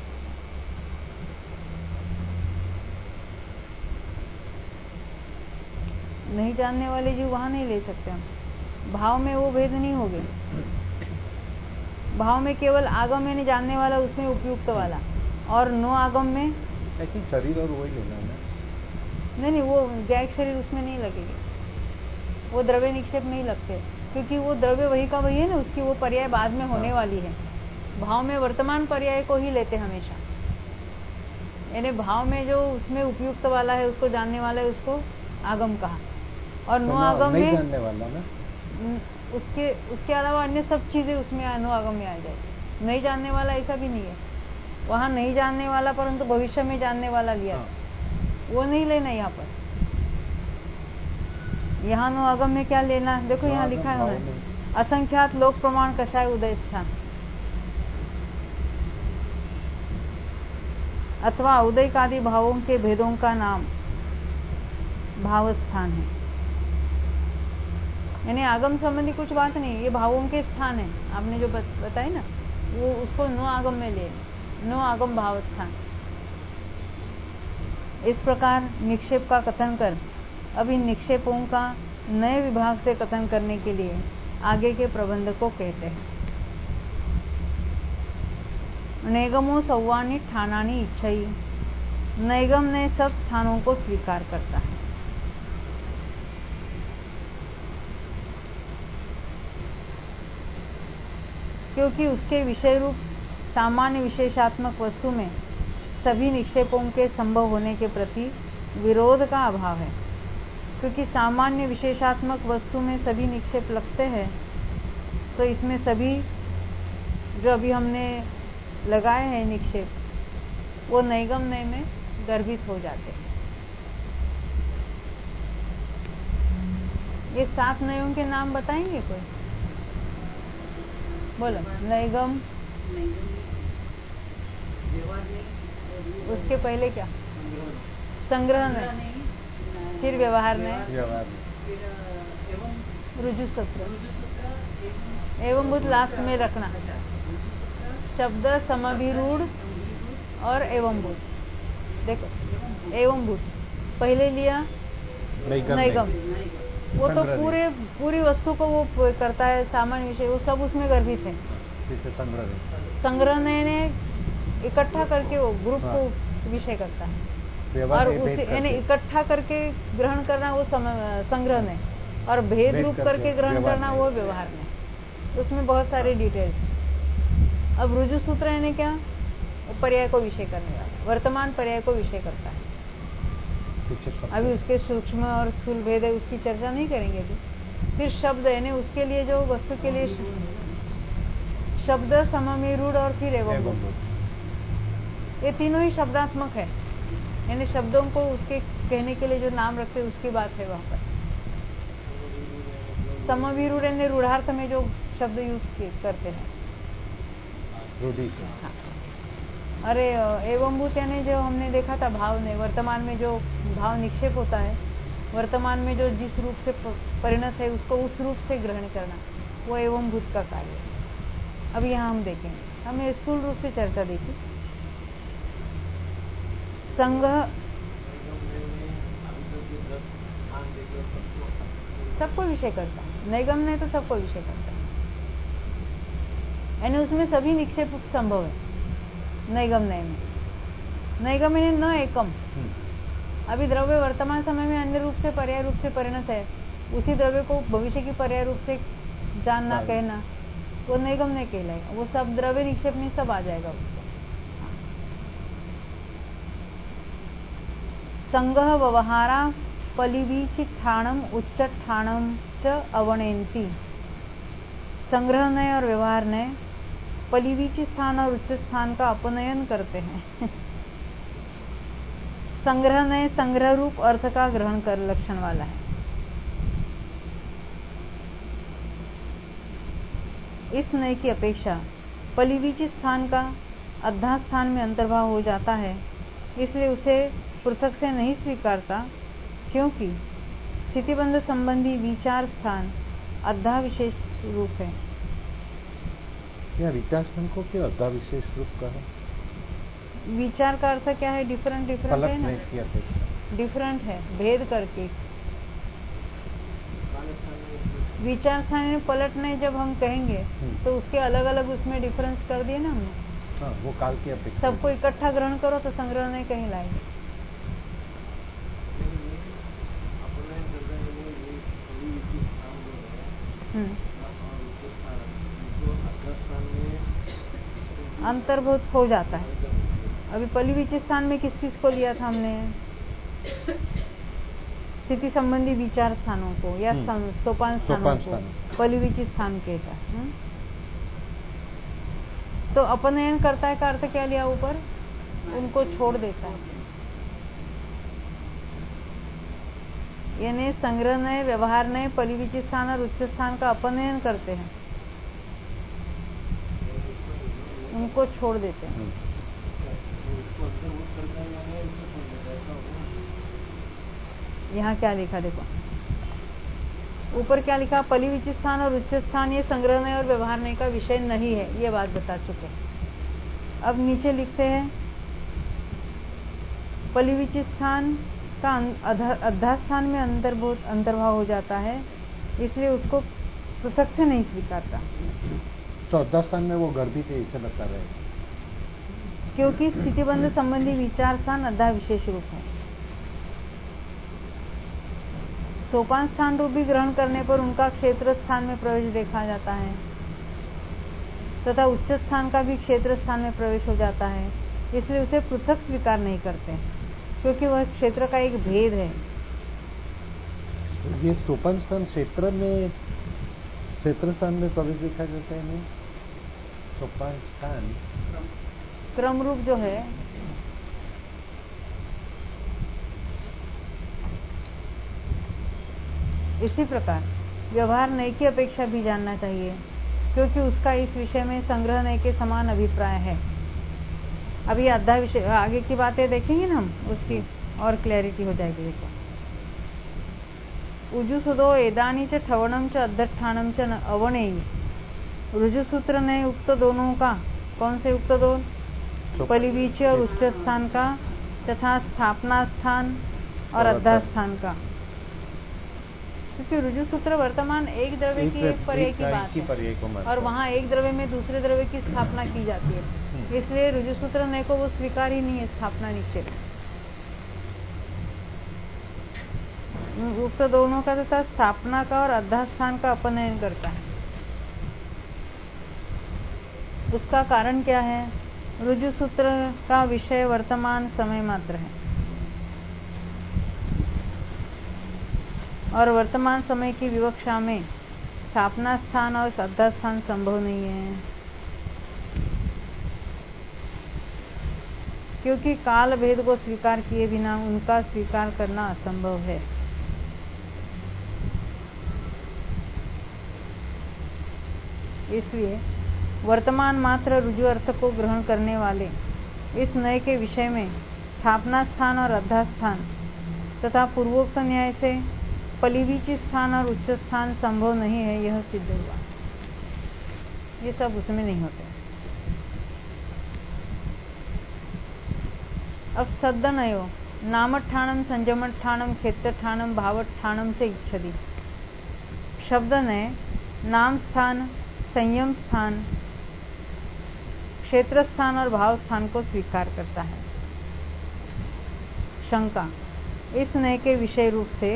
A: नहीं जानने वाले जीव वहां नहीं ले सकते हम। भाव में वो भेद नहीं हो गए। भाव में केवल आगम में नहीं जानने वाला, उसमें उपयुक्त वाला, और नो आगम में
B: शरीर और वही लेना है।
A: नहीं, वो गैग शरीर उसमें नहीं लगेगी, वो द्रव्य निक्षेप नहीं लगते, क्योंकि वो द्रव्य वही का वही है ना, उसकी वो पर्याय बाद में होने वाली है। भाव में वर्तमान पर्याय को ही लेते हमेशा, यानी भाव में जो उसमें उपयुक्त वाला है, उसको जानने वाला है, उसको आगम कहा। और नो आगम में
B: जानने वाला ना,
A: उसके अलावा अन्य सब चीजें उसमें नो आगम में आ जाए। नहीं जानने वाला ऐसा भी नहीं है, वहां नहीं जानने वाला परंतु भविष्य में जानने वाला लिया, वो नहीं लेना यहाँ पर। यहाँ नो आगम में क्या लेना, देखो यहाँ लिखा है असंख्यात लोक प्रमाण कषाय उदय स्थान अथवा उदयकादि भावों के भेदों का नाम भाव स्थान है। यानी आगम संबंधी कुछ बात नहीं, ये भावों के स्थान है। आपने जो बताई ना, वो उसको नो आगम में ले, नो आगम भाव स्थान। इस प्रकार निक्षेप का कथन कर अब इन निक्षेपों का नए विभाग से कथन करने के लिए आगे के प्रबंध को कहते हैं। नैगमो सौवानी ठानानी इच्छई। नैगम ने सब स्थानों को स्वीकार करता है। क्योंकि उसके विषय रूप सामान्य विशेषात्मक वस्तु में सभी निक्षेपों के संभव होने के प्रति विरोध का अभाव है। क्योंकि सामान्य विशेषात्मक वस्तु में सभी निक्षेप लगते हैं, तो इसमें सभी जो अभी हमने लगाए हैं निक्षेप, वो नैगम नय में गर्भित हो जाते हैं। ये 7 नयों के नाम बताएंगे कोई? बोलो। नैगम, उसके पहले क्या? संग्रह नय, फिर व्यवहार नय, रुजु सूत्र, एवं बुद्ध लास्ट में रखना। शब्द समभिरूढ़ और एवं बुद्ध। देखो, एवं बुद्ध पहले लिया नैगम, वो तो पूरी वस्तु को वो करता है, सामान्य विषय वो सब उसमें गर्भित है। संग्रह ने इकट्ठा करके वो ग्रुप को विषय करता है, और उसे यानी इकट्ठा करके ग्रहण करना वो संग्रह ने, और भेद रूप करके ग्रहण करना वो व्यवहार ने। उसमें बहुत सारे डिटेल्स। अब रुजु सूत्र यानी क्या? पर्याय को विषय करने वाला, वर्तमान पर्याय को विषय करता है। अभी उसके सूक्ष्म और स्थूल भेद है, उसकी चर्चा नहीं करेंगे अभी। फिर शब्द यानी उसके लिए जो वस्तु के लिए शब्द, सममिरूढ़ और फिर एवं बुद्ध, ये तीनों ही शब्दात्मक है। यानी शब्दों को उसके कहने के लिए जो नाम रखते हैं उसकी बात है वहां पर। समविरूढ़ यानी रूढ़ार्थ में जो शब्द यूज करते हैं। हाँ। अरे एवं भूत यानी जो हमने देखा था भाव ने, वर्तमान में जो भाव निक्षेप होता है, वर्तमान में जो जिस रूप से परिणत है उसको उस रूप से ग्रहण करना, वो एवं भूत का कार्य है। अब यहाँ हम देखेंगे, हमने स्थूल रूप से चर्चा देखी। संघ सबको विषय करता है, नैगम ने तो सबको विषय करता है, यानी उसमें सभी निक्षेप संभव है। नैगम नय में, नैगम यानी न एकम। अभी द्रव्य वर्तमान समय में अन्य रूप से पर्याय रूप से परिणत है, उसी द्रव्य को भविष्य की पर्याय रूप से जानना कहना, वो नैगम नहीं कहलाएगा। वो सब द्रव्य निक्षेप में सब आ जाएगा उसको। संगह व्यवहारा पलिवीचित्थाणम उच्चत्थाणम च अवणेन्ति। संग्रह नय और व्यवहार नय पलिवीची स्थान और उच्च स्थान का अपनयन करते हैं। संग्रह नय संग्रह रूप अर्थ का ग्रहण कर लक्षण वाला है। इस नय की अपेक्षा पलिवीची स्थान का अद्धा स्थान में अंतर्भाव हो जाता है, इसलिए उसे पृथक से नहीं स्वीकारता, क्योंकि स्थितिबंध संबंधी विचार स्थान अद्धा विशेष रूप है।
B: या विचार स्थान को क्यों अद्धा विशेष रूप का है?
A: विचार का अर्थ क्या है? डिफरेंट है ना, डिफरेंट है, भेद करके। विचार स्थान में पलटने जब हम कहेंगे तो उसके अलग अलग उसमें डिफरेंस कर दिए ना हमने।
B: हाँ, वो काल की अपेक्षा।
A: सबको इकट्ठा ग्रहण करो तो संग्रह नहीं कहीं लाएंगे। अंतर्भूत हो जाता है। अभी पलिवीची स्थान में किस किस को लिया था हमने? स्थिति संबंधी विचार स्थानों को या सोपान स्थानों को पलिवीची स्थान कहता है। तो अपनयन करता है का अर्थ क्या लिया ऊपर? उनको छोड़ देता है। यानी संग्रह नय, व्यवहार नय, पलिवीची स्थान और उच्च स्थान का अपनयन करते हैं, उनको छोड़ देते हैं। यहाँ क्या लिखा देखो, ऊपर क्या लिखा? पलिवीची स्थान और उच्च स्थान ये संग्रह नय और व्यवहार नय का विषय नहीं है, ये बात बता चुके हैं। अब नीचे लिखते हैं पलिवीची स्थान का अध्यास्थान में अंतर्भाव हो जाता है, इसलिए उसको पृथक से नहीं स्वीकारता।
B: तो अध्यास्थान में वो गर्भित है इसे बता रहे हैं,
A: क्योंकि स्थितिबंध संबंधी विचार स्थान अध्या विशेष रूप है। सोपान स्थान रूप भी ग्रहण करने पर उनका क्षेत्र स्थान में प्रवेश देखा जाता है तथा उच्च स्थान का भी क्षेत्र स्थान में प्रवेश हो जाता है, इसलिए उसे पृथक स्वीकार नहीं करते क्योंकि वह क्षेत्र का एक भेद है।
B: ये सोपान स्थान क्षेत्र स्थान में प्रवेश देखा जाता है। नहीं, सोपान स्थान
A: क्रम रूप जो है इसी प्रकार व्यवहार नय की अपेक्षा भी जानना चाहिए, क्योंकि उसका इस विषय में संग्रह नय के समान अभिप्राय है। अभी अध्याय विषय आगे की बातें देखेंगे ना हम, उसकी और क्लैरिटी हो जाएगी। देखो, उजुसुदो एदानी च ठवणम च अध्यठानम च अवनेयी। रुजुसूत्र ने उक्त दोनों का, कौन से उक्त दोन? पलिवीच और उच्च स्थान का तथा स्थापना स्थान और अध्यास्थान का, क्योंकि रुजु सूत्र वर्तमान एक द्रव्य की एक पर्याय की बात है और वहाँ एक द्रव्य में दूसरे द्रव्य की स्थापना की जाती है, इसलिए रुजु सूत्र ने को वो स्वीकार ही नहीं है स्थापना निश्चय। उक्त दोनों का तथा स्थापना का और अध्यास्थान का अपनयन करता है। उसका कारण क्या है? रुजु सूत्र का विषय वर्तमान समय मात्र है और वर्तमान समय की विवक्षा में स्थापना स्थान और अध्यास्थान संभव नहीं है, क्योंकि काल भेद को स्वीकार किए बिना उनका स्वीकार करना असंभव है। इसलिए वर्तमान मात्र रुजु अर्थ को ग्रहण करने वाले इस नय के विषय में स्थापना स्थान और अध्यास्थान तथा पूर्वोक्त न्याय से पलिवीची स्थान और उच्च स्थान संभव नहीं है, यह सिद्ध हुआ। ये सब उसमें नहीं होते। अब सद्दनयो नामठाणम संजमठाणम क्षेत्रठाणम भावठाणम से इच्छति। शब्द ने नाम स्थान, संयम स्थान, क्षेत्र स्थान और भाव स्थान को स्वीकार करता है। शंका, इस नय के विषय रूप से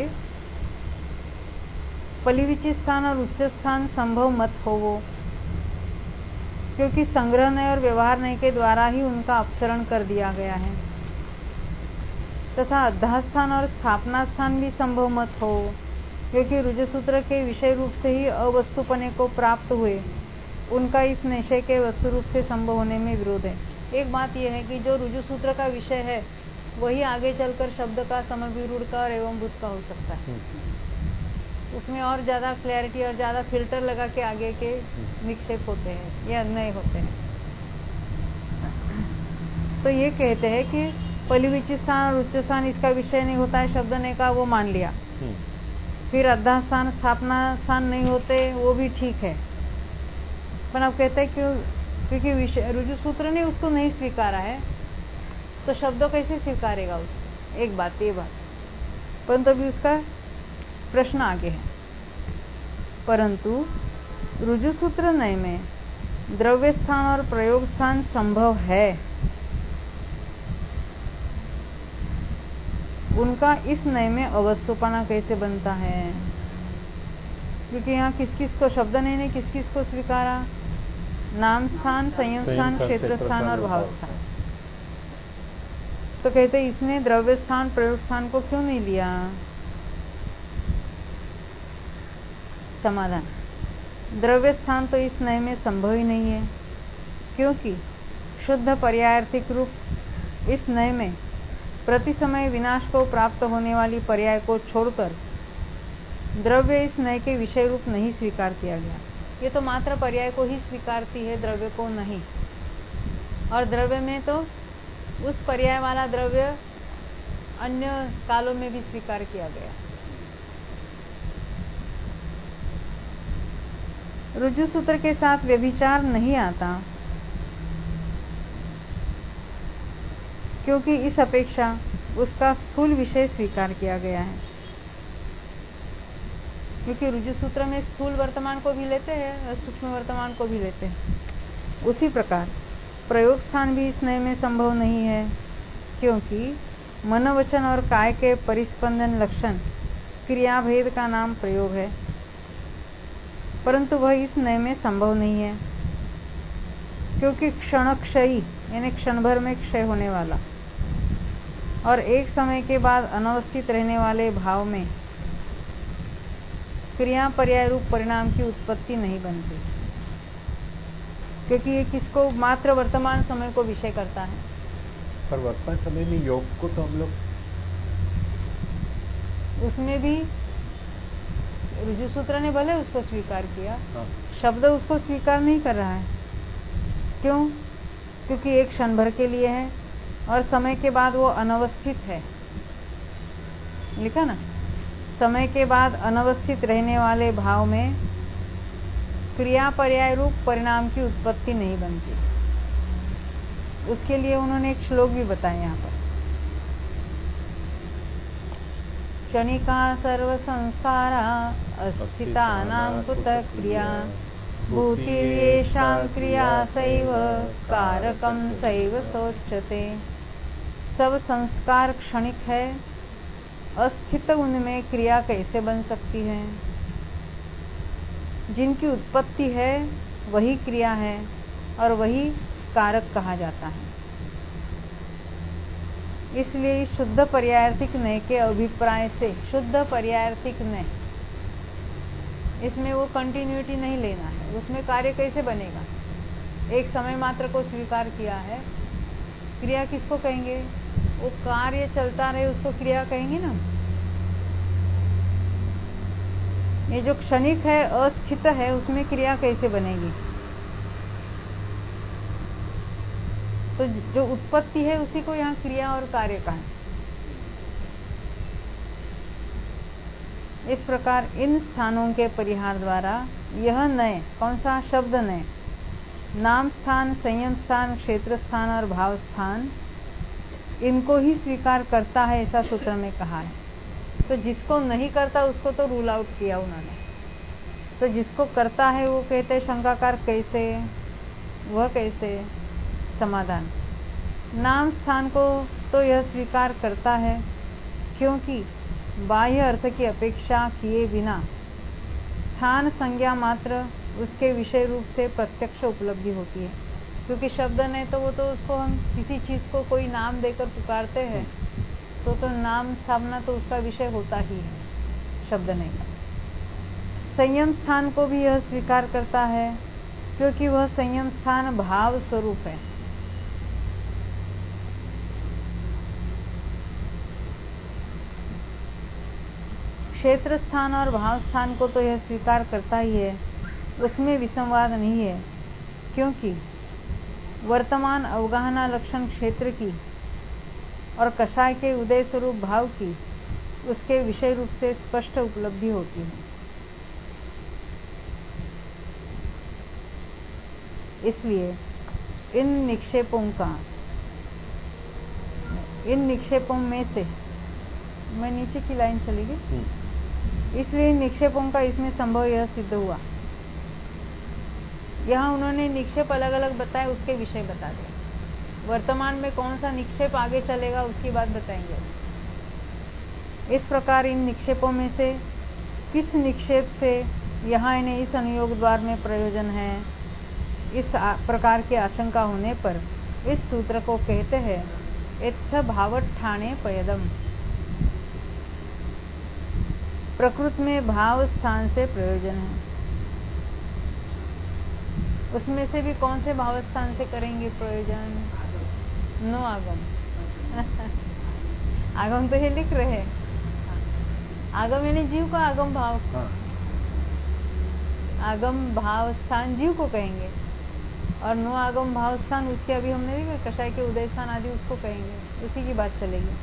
A: पलिवीची स्थान और उच्च स्थान संभव मत होवो, क्योंकि संग्रह नय और व्यवहार नय के द्वारा ही उनका अपसरण कर दिया गया है, तथा अध्यास्थान और स्थापना स्थान भी संभव मत हो, क्योंकि रुजु सूत्र के विषय रूप से ही अवस्तुपने को प्राप्त हुए उनका इस निश्चय के वस्तु रूप से संभव होने में विरोध है। एक बात यह है कि जो रुजु सूत्र का विषय है वही आगे चलकर शब्द का, समविरूढ़ का और एवं भूत का हो सकता है। उसमें और ज्यादा क्लैरिटी और ज्यादा फिल्टर लगा के आगे के निक्षेप होते हैं या नए होते हैं। तो ये कहते हैं कि पलिवीची स्थान और उच्च स्थान इसका विषय नहीं होता है, शब्द ने का वो मान लिया। फिर अध्यास्थान स्थापना स्थान नहीं होते, वो भी ठीक है, पर अब कहते हैं क्योंकि रुजु सूत्र ने उसको नहीं स्वीकारा है तो शब्द कैसे स्वीकारेगा उसको। एक बात ये बात, परंतु अभी उसका प्रश्न आगे है। परंतु रुजु सूत्र नय में द्रव्य स्थान और प्रयोग स्थान संभव है, उनका इस नय में अवस्तुपना कैसे बनता है? क्योंकि यहाँ किस किस को शब्द ने किस किस को स्वीकारा? नाम स्थान, संयम स्थान, क्षेत्र स्थान और भाव स्थान। तो कहते इसने द्रव्य स्थान प्रयोग स्थान को क्यों नहीं लिया? समाधान, द्रव्य स्थान तो इस नय में संभव ही नहीं है, क्योंकि शुद्ध पर्यायार्थिक रूप इस नय में प्रति समय विनाश को प्राप्त होने वाली पर्याय को छोड़कर द्रव्य इस नय के विषय रूप नहीं स्वीकार किया गया। ये तो मात्र पर्याय को ही स्वीकारती है, द्रव्य को नहीं। और द्रव्य में तो उस पर्याय वाला द्रव्य अन्य कालों में भी स्वीकार किया गया। रुजु सूत्र के साथ व्यभिचार नहीं आता, क्योंकि इस अपेक्षा उसका स्थूल विषय स्वीकार किया गया है, क्योंकि रुजु सूत्र में स्थूल वर्तमान को भी लेते हैं और सूक्ष्म वर्तमान को भी लेते हैं। उसी प्रकार प्रयोग स्थान भी इस नय में संभव नहीं है, क्योंकि मनोवचन और काय के परिस्पंदन लक्षण क्रियाभेद का नाम प्रयोग है, परंतु वह इस नय में संभव नहीं है, क्योंकि क्षणक्षयी यानी क्षण भर में क्षय होने वाला और एक समय के बाद अनवस्थित रहने वाले भाव में क्रिया पर्याय रूप परिणाम की उत्पत्ति नहीं बनती, क्योंकि ये किसको मात्र वर्तमान समय को विषय करता है।
B: पर वर्तमान समय में योग को तो हम लोग
A: उसमें भी रुजु सूत्र ने भले उसको स्वीकार किया,
B: हाँ।
A: शब्द उसको स्वीकार नहीं कर रहा है। क्यों? क्योंकि एक क्षण भर के लिए है और समय के बाद वो अनवस्थित है, लिखा ना, समय के बाद अनवस्थित रहने वाले भाव में क्रिया पर्याय रूप परिणाम की उत्पत्ति नहीं बनती। उसके लिए उन्होंने एक श्लोक भी बताया यहाँ पर, क्षणिका सर्व संस्कारा अस्थितानां कुतः क्रिया भूतिर्येषां क्रिया सैव कारकं सैव सोच्यते। सब संस्कार क्षणिक है, अस्थित उनमें क्रिया कैसे बन सकती है? जिनकी उत्पत्ति है वही क्रिया है और वही कारक कहा जाता है। इसलिए इस शुद्ध पर्यायर्थिक नय के अभिप्राय से, शुद्ध पर्यायर्थिक नय, इसमें वो कंटिन्यूटी नहीं लेना है। उसमें कार्य कैसे बनेगा? एक समय मात्र को स्वीकार किया है, क्रिया किसको कहेंगे? वो कार्य चलता रहे उसको क्रिया कहेंगे ना। ये जो क्षणिक है, अस्थित है, उसमें क्रिया कैसे बनेगी? तो जो उत्पत्ति है उसी को यहाँ क्रिया और कार्य का है। इस प्रकार इन स्थानों के परिहार द्वारा यह नय, कौन सा शब्द नय, नाम स्थान, संयम स्थान, क्षेत्र स्थान और भाव स्थान, इनको ही स्वीकार करता है, ऐसा सूत्र में कहा है। तो जिसको नहीं करता उसको तो रूल आउट किया उन्होंने। तो जिसको करता है वो कहते शंकाकार कैसे, वह कैसे? समाधान, नाम स्थान को तो यह स्वीकार करता है, क्योंकि बाह्य अर्थ की अपेक्षा किए बिना स्थान संज्ञा मात्र उसके विषय रूप से प्रत्यक्ष उपलब्धि होती है। क्योंकि शब्द नहीं तो वो तो उसको हम किसी चीज को कोई नाम देकर पुकारते हैं, तो नाम स्थापना तो उसका विषय होता ही है, शब्द नहीं का। संयम स्थान को भी यह स्वीकार करता है, क्योंकि वह संयम स्थान भाव स्वरूप है। क्षेत्र स्थान और भाव स्थान को तो यह स्वीकार करता ही है, उसमें विसंवाद नहीं है, क्योंकि वर्तमान अवगाहना लक्षण क्षेत्र की और कषाय के उदय स्वरूप भाव की उसके विषय रूप से स्पष्ट उपलब्धि होती है। इसलिए इन निक्षेपों में से, मैं नीचे की लाइन चलेगी, इसलिए निक्षेपों का इसमें संभव यह सिद्ध हुआ। यहाँ उन्होंने निक्षेप अलग अलग बताए, उसके विषय बता दिए। वर्तमान में कौन सा निक्षेप आगे चलेगा उसकी बात बताएंगे। इस प्रकार इन निक्षेपों में से किस निक्षेप से यहाँ इन्हें इस अनुयोग द्वार में प्रयोजन है, इस प्रकार की आशंका होने पर इस सूत्र को कहते हैं इत्थ भावठाणे पयदम। प्रकृत में भाव स्थान से प्रयोजन है, उसमें से भी कौन से भाव स्थान से करेंगे प्रयोजन? नो आगम। आगम तो ये लिख रहे हैं, आगम यानी जीव का आगम भाव, आगम भाव स्थान जीव को कहेंगे, और नो आगम भाव स्थान उसके अभी हमने देखा कषाय के उदय स्थान आदि उसको कहेंगे, उसी की बात चलेगी।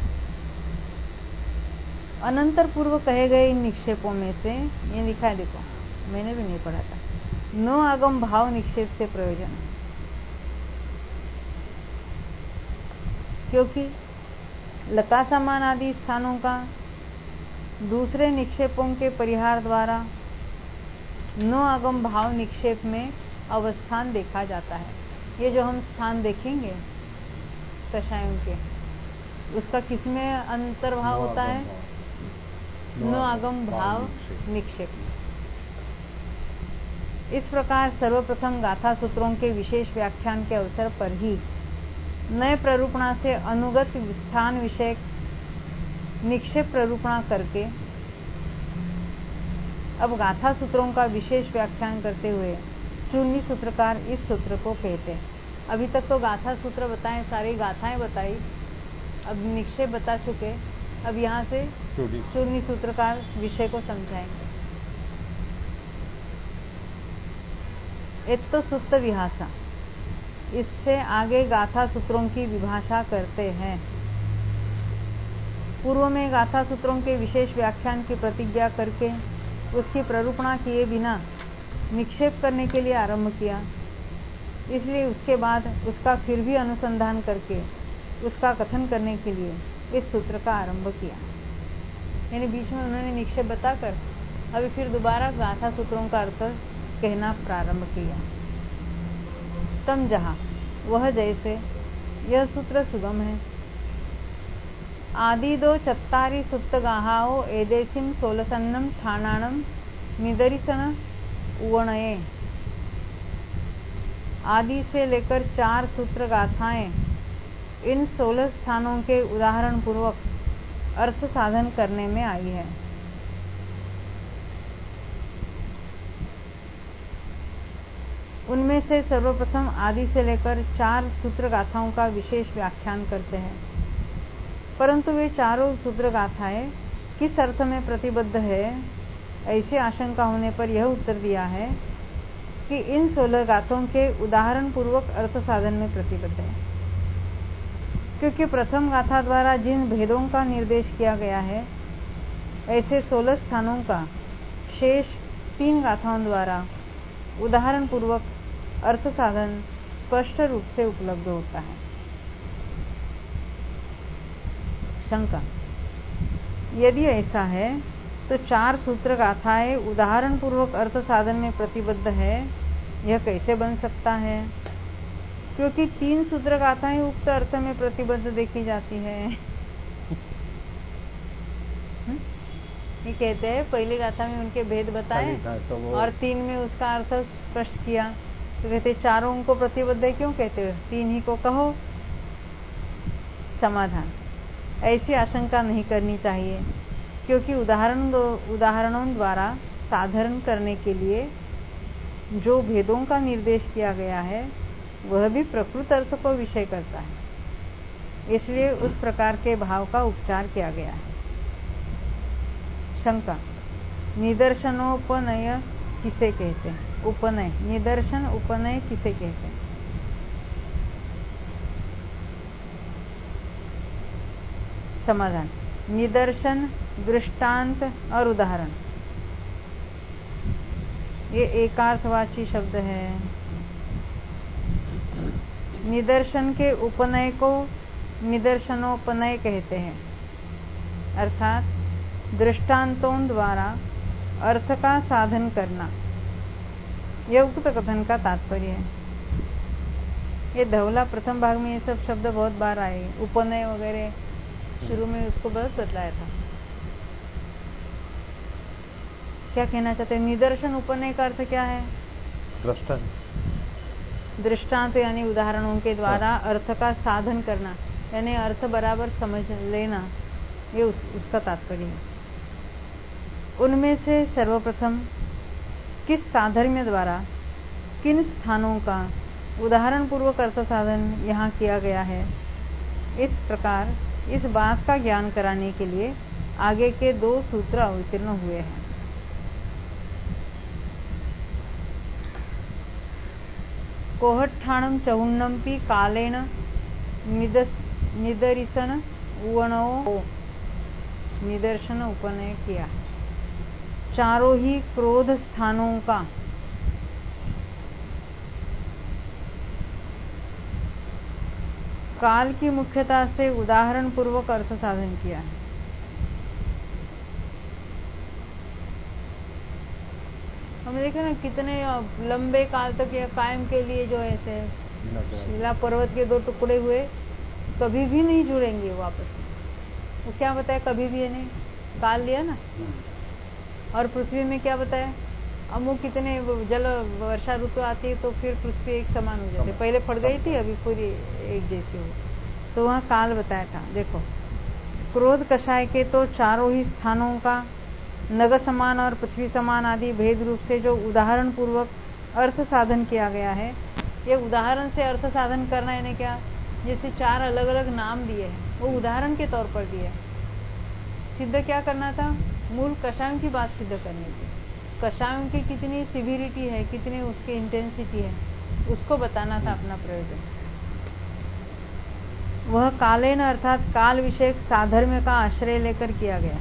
A: अनंतर पूर्व कहे गए इन निक्षेपों में से, ये लिखा है देखो, मैंने भी नहीं पढ़ा था, नो आगम भाव निक्षेप से प्रयोजन है, क्योंकि लता समान आदि स्थानों का दूसरे निक्षेपों के परिहार द्वारा नो आगम भाव निक्षेप में अवस्थान देखा जाता है। ये जो हम स्थान देखेंगे कषायों के, उसका किसमें अंतर्भाव होता है? नो आगम भाव निक्षेप में। इस प्रकार सर्वप्रथम गाथा सूत्रों के विशेष व्याख्यान के अवसर पर ही नए प्ररूपणा से अनुगत स्थान विषयक निक्षेप प्ररूपणा करके अब गाथा सूत्रों का विशेष व्याख्यान करते हुए चूर्णी सूत्रकार इस सूत्र को कहते हैं। अभी तक तो गाथा सूत्र बताएं, सारी गाथाएं बताई, अब निक्षेप बता चुके, अब यहाँ से चूर्णी सूत्रकार विषय को समझाएंगे। एक तो सुत्त विहासा, इससे आगे गाथा सूत्रों की विभाषा करते हैं। पूर्व में गाथा सूत्रों के विशेष व्याख्यान की प्रतिज्ञा करके उसकी प्ररूपणा किए बिना निक्षेप करने के लिए आरंभ किया, इसलिए उसके बाद उसका फिर भी अनुसंधान करके उसका कथन करने के लिए इस सूत्र का आरंभ किया। यानी बीच में उन्होंने निक्षेप बताकर अभी फिर दोबारा गाथा सूत्रों का अर्थ कहना प्रारंभ किया। तम जहाँ वह जैसे यह सूत्र सुगम है। आदि दो चत्तारि सुत्त गाहाओ एदेसिम सोलसन्नम स्थानानम निदरिसन उवणये। आदि से लेकर 4 सूत्र गाथाएं इन 16 स्थानों के उदाहरण पूर्वक अर्थ साधन करने में आई है। उनमें से सर्वप्रथम आदि से लेकर 4 सूत्र गाथाओं का विशेष व्याख्यान करते हैं, परंतु वे चारों सूत्र गाथाएं किस अर्थ में प्रतिबद्ध है, ऐसी आशंका होने पर यह उत्तर दिया है कि इन 16 गाथों के उदाहरण पूर्वक अर्थ साधन में प्रतिबद्ध है, क्योंकि प्रथम गाथा द्वारा जिन भेदों का निर्देश किया गया है, ऐसे 16 स्थानों का शेष 3 गाथाओं द्वारा उदाहरण पूर्वक अर्थ साधन स्पष्ट रूप से उपलब्ध होता है। शंका, यदि ऐसा है तो 4 सूत्र गाथाएं उदाहरण पूर्वक अर्थ साधन में प्रतिबद्ध है, यह कैसे बन सकता है? क्योंकि 3 सूत्र गाथाएं उक्त अर्थ में प्रतिबद्ध देखी जाती है। ये कहते हैं पहली गाथा में उनके भेद बताए और 3 में उसका अर्थ स्पष्ट किया, तो कहते चारों को प्रतिबद्ध है, क्यों कहते हो? 3 ही को कहो। समाधान, ऐसी आशंका नहीं करनी चाहिए, क्योंकि उदाहरणों द्वारा साधारण करने के लिए जो भेदों का निर्देश किया गया है वह भी प्रकृत अर्थ को विषय करता है, इसलिए उस प्रकार के भाव का उपचार किया गया है। शंका, निदर्शनोपनय किसे कहते हैं? उपनय, निदर्शन उपनय किसे कहते हैं? समाधान, निदर्शन, दृष्टांत और उदाहरण ये एकार्थवाची शब्द है। निदर्शन के उपनय को निदर्शनोपनय कहते हैं, अर्थात दृष्टांतों द्वारा अर्थ का साधन करना, यह उक्त कथन का तात्पर्य है। ये धवला प्रथम भाग में ये सब शब्द बहुत बार आए, उपनय वगैरह शुरू में उसको बहुत बतलाया था। क्या कहना चाहते हैं? निदर्शन उपनय का अर्थ क्या है? दृष्टांत यानी उदाहरणों के द्वारा अर्थ का साधन करना, यानी अर्थ बराबर समझ लेना, ये उसका तात्पर्य है। उनमें से सर्वप्रथम किस साधर्म्य द्वारा किन स्थानों का उदाहरण पूर्वक अर्थ साधन यहाँ किया गया है, इस प्रकार इस बात का ज्ञान कराने के लिए आगे के 2 सूत्र अवतीर्ण हुए हैं। कोहट्ठाणम चहुन्नम्पि कालेन निदरिसन उवणो निदर्शन उपनय किया। चारों ही क्रोध स्थानों का काल की मुख्यता से उदाहरण पूर्वक अर्थ साधन किया है। हम देखे ना कितने लंबे काल तक या कायम के लिए जो ऐसे शिला पर्वत के दो टुकड़े हुए, कभी भी नहीं जुड़ेंगे वापस में। वो क्या बताया, कभी भी नहीं, काल लिया ना। और पृथ्वी में क्या बताया, अमुक कितने जल वर्षा ऋतु आती है तो फिर पृथ्वी एक समान हो जाती है। पहले फट गई थी, अभी पूरी एक जैसी हो, तो वहाँ काल बताया था। देखो, क्रोध कषाय के तो चारों ही स्थानों का नग समान और पृथ्वी समान आदि भेद रूप से जो उदाहरण पूर्वक अर्थ साधन किया गया है। ये उदाहरण से अर्थ साधन करना यानी क्या, जैसे 4 अलग अलग नाम दिए हैं, वो उदाहरण के तौर पर दिए। सिद्ध क्या करना था, मूल कषायों की बात सिद्ध करनी थी। कषायों की कितनी सिविरिटी है, कितनी उसकी इंटेंसिटी है, उसको बताना था अपना प्रयोजन। वह कालेन अर्थात काल विषयक साधर्म्य का आश्रय लेकर किया गया।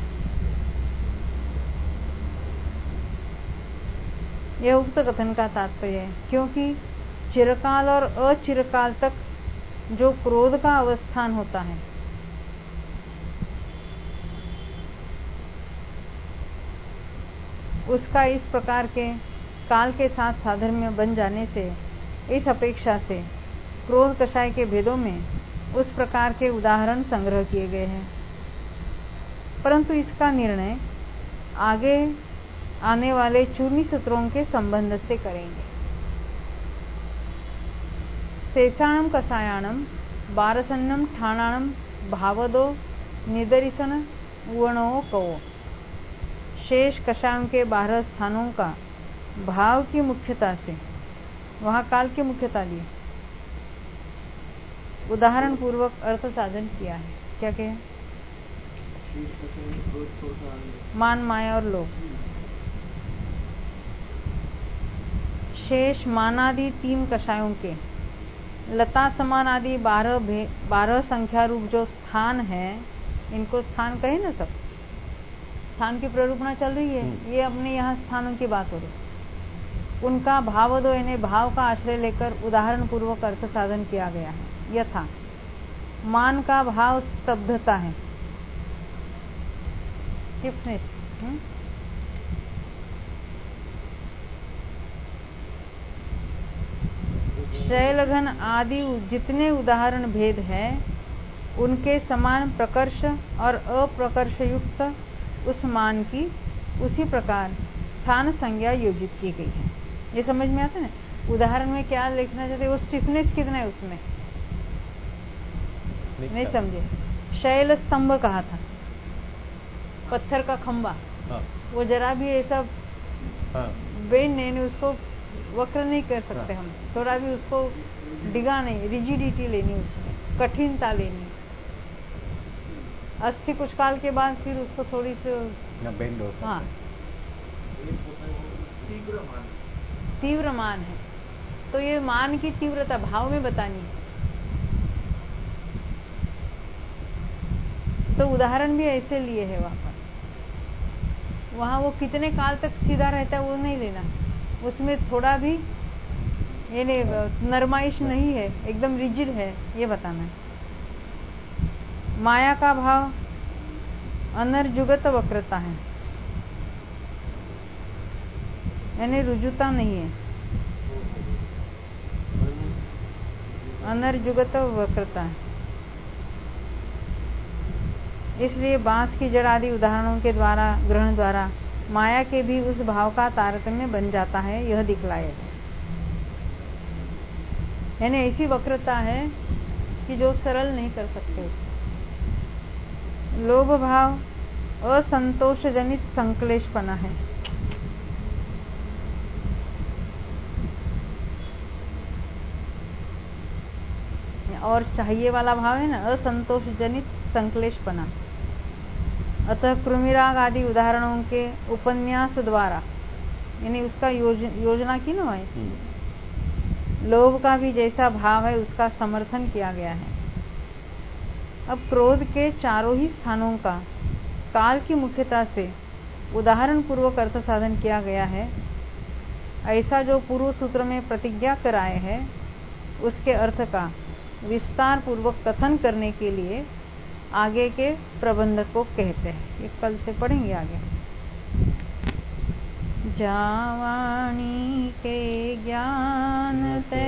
A: यह उक्त कथन का तात्पर्य है, क्योंकि चिरकाल और अचिरकाल तक जो क्रोध का अवस्थान होता है, उसका इस प्रकार के काल के साथ साधर्म्य बन जाने से, इस अपेक्षा से क्रोध कषाय के भेदों में उस प्रकार के उदाहरण संग्रह किए गए हैं। परंतु इसका निर्णय आगे आने वाले 24 सूत्रों के संबंध से करेंगे। शेषाणम कषायाणम बारसन्नम ठाणाणम भावदो निदर्शन वणो कवो। शेष कषायों के 12 स्थानों का भाव की मुख्यता से, वहाँ काल की मुख्यता ली, उदाहरण पूर्वक अर्थ साधन किया है। क्या कहें, मान, माया और लोभ। शेष मानादि 3 कषायों के लता समान आदि 12 संख्या रूप जो स्थान है, इनको स्थान कहे ना, सब स्थान की प्ररूपणा चल रही है। ये अपने यहाँ स्थानों की बात हो रही। उनका भाव दो यानी भाव का आश्रय लेकर उदाहरण पूर्वक अर्थ साधन किया गया है। यथा मान का भाव स्तब्धता है, स्टिफनेस। शैलघन आदि जितने उदाहरण भेद है, उनके समान प्रकर्ष और अप्रकर्ष युक्त उस मान की उसी प्रकार स्थान संज्ञा योजित की गई है। ये समझ में आता है ना। उदाहरण में क्या लिखना चाहते, वो स्टिफनेस कितना है उसमें, नहीं समझे। शैल स्तंभ कहा था, पत्थर का खंबा। वो जरा भी ऐसा बेन नहीं, उसको वक्र नहीं कर सकते हम, थोड़ा भी उसको डिगा नहीं, रिजिडिटी लेनी, उसमें कठिनता लेनी। अस्थि कुछ काल के बाद फिर उसको थोड़ी सी बेंड होता है। हाँ, तीव्र मान है, तो ये मान की तीव्रता भाव में बतानी है। तो उदाहरण भी ऐसे लिए है वहाँ वो कितने काल तक सीधा रहता है वो नहीं लेना, उसमें थोड़ा भी यानी नरमाइश नहीं है, एकदम रिजिड है, ये बताना है। माया का भाव अनर्जुगत वक्रता है, यानी रुजुता नहीं है, अनर्जुगत वक्रता है। इसलिए बांस की जड़ आदि उदाहरणों के द्वारा ग्रहण द्वारा माया के भी उस भाव का तारतम्य बन जाता है, यह दिखलाया है। यानी ऐसी वक्रता है कि जो सरल नहीं कर सकते उसको। लोभ भाव असंतोष जनित संक्लेशपना है, और चाहिए वाला भाव है ना, असंतोष जनित संक्लेशपना। अतः कृमिराग आदि उदाहरणों के उपन्यास द्वारा, यानी उसका योजना की ना है, लोभ का भी जैसा भाव है उसका समर्थन किया गया है। अब क्रोध के चारों ही स्थानों का काल की मुख्यता से उदाहरण पूर्वक अर्थ साधन किया गया है, ऐसा जो पूर्व सूत्र में प्रतिज्ञा कराए है, उसके अर्थ का विस्तार पूर्वक कथन करने के लिए आगे के प्रबंधक को कहते हैं। ये कल से पढ़ेंगे आगे। जावाणी के ज्ञान ते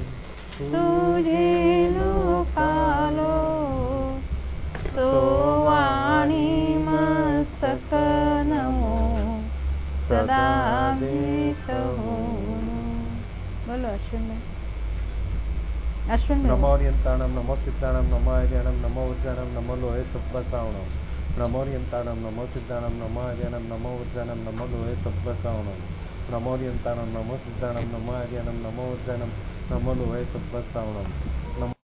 A: तुझे लो कालो सोवाणी मस्तक नमो सदा देखो। बोलो अश्विन में। अश्विन में
B: नमोरियंताणम नमो सिद्धाणम नमो अजयनम नमो उज्जैनम नमो लोहे सब्बसावणम। नमोरियंताणम नमो सिद्धाणम नमो अजयनम नमो उज्जैनम नमो लोहे सब्बसावणम। नमोरियंताणम नमो सिद्धाणम नमो अजयनम नमो उज्जैनम नमो लोहे सब्बसावणम।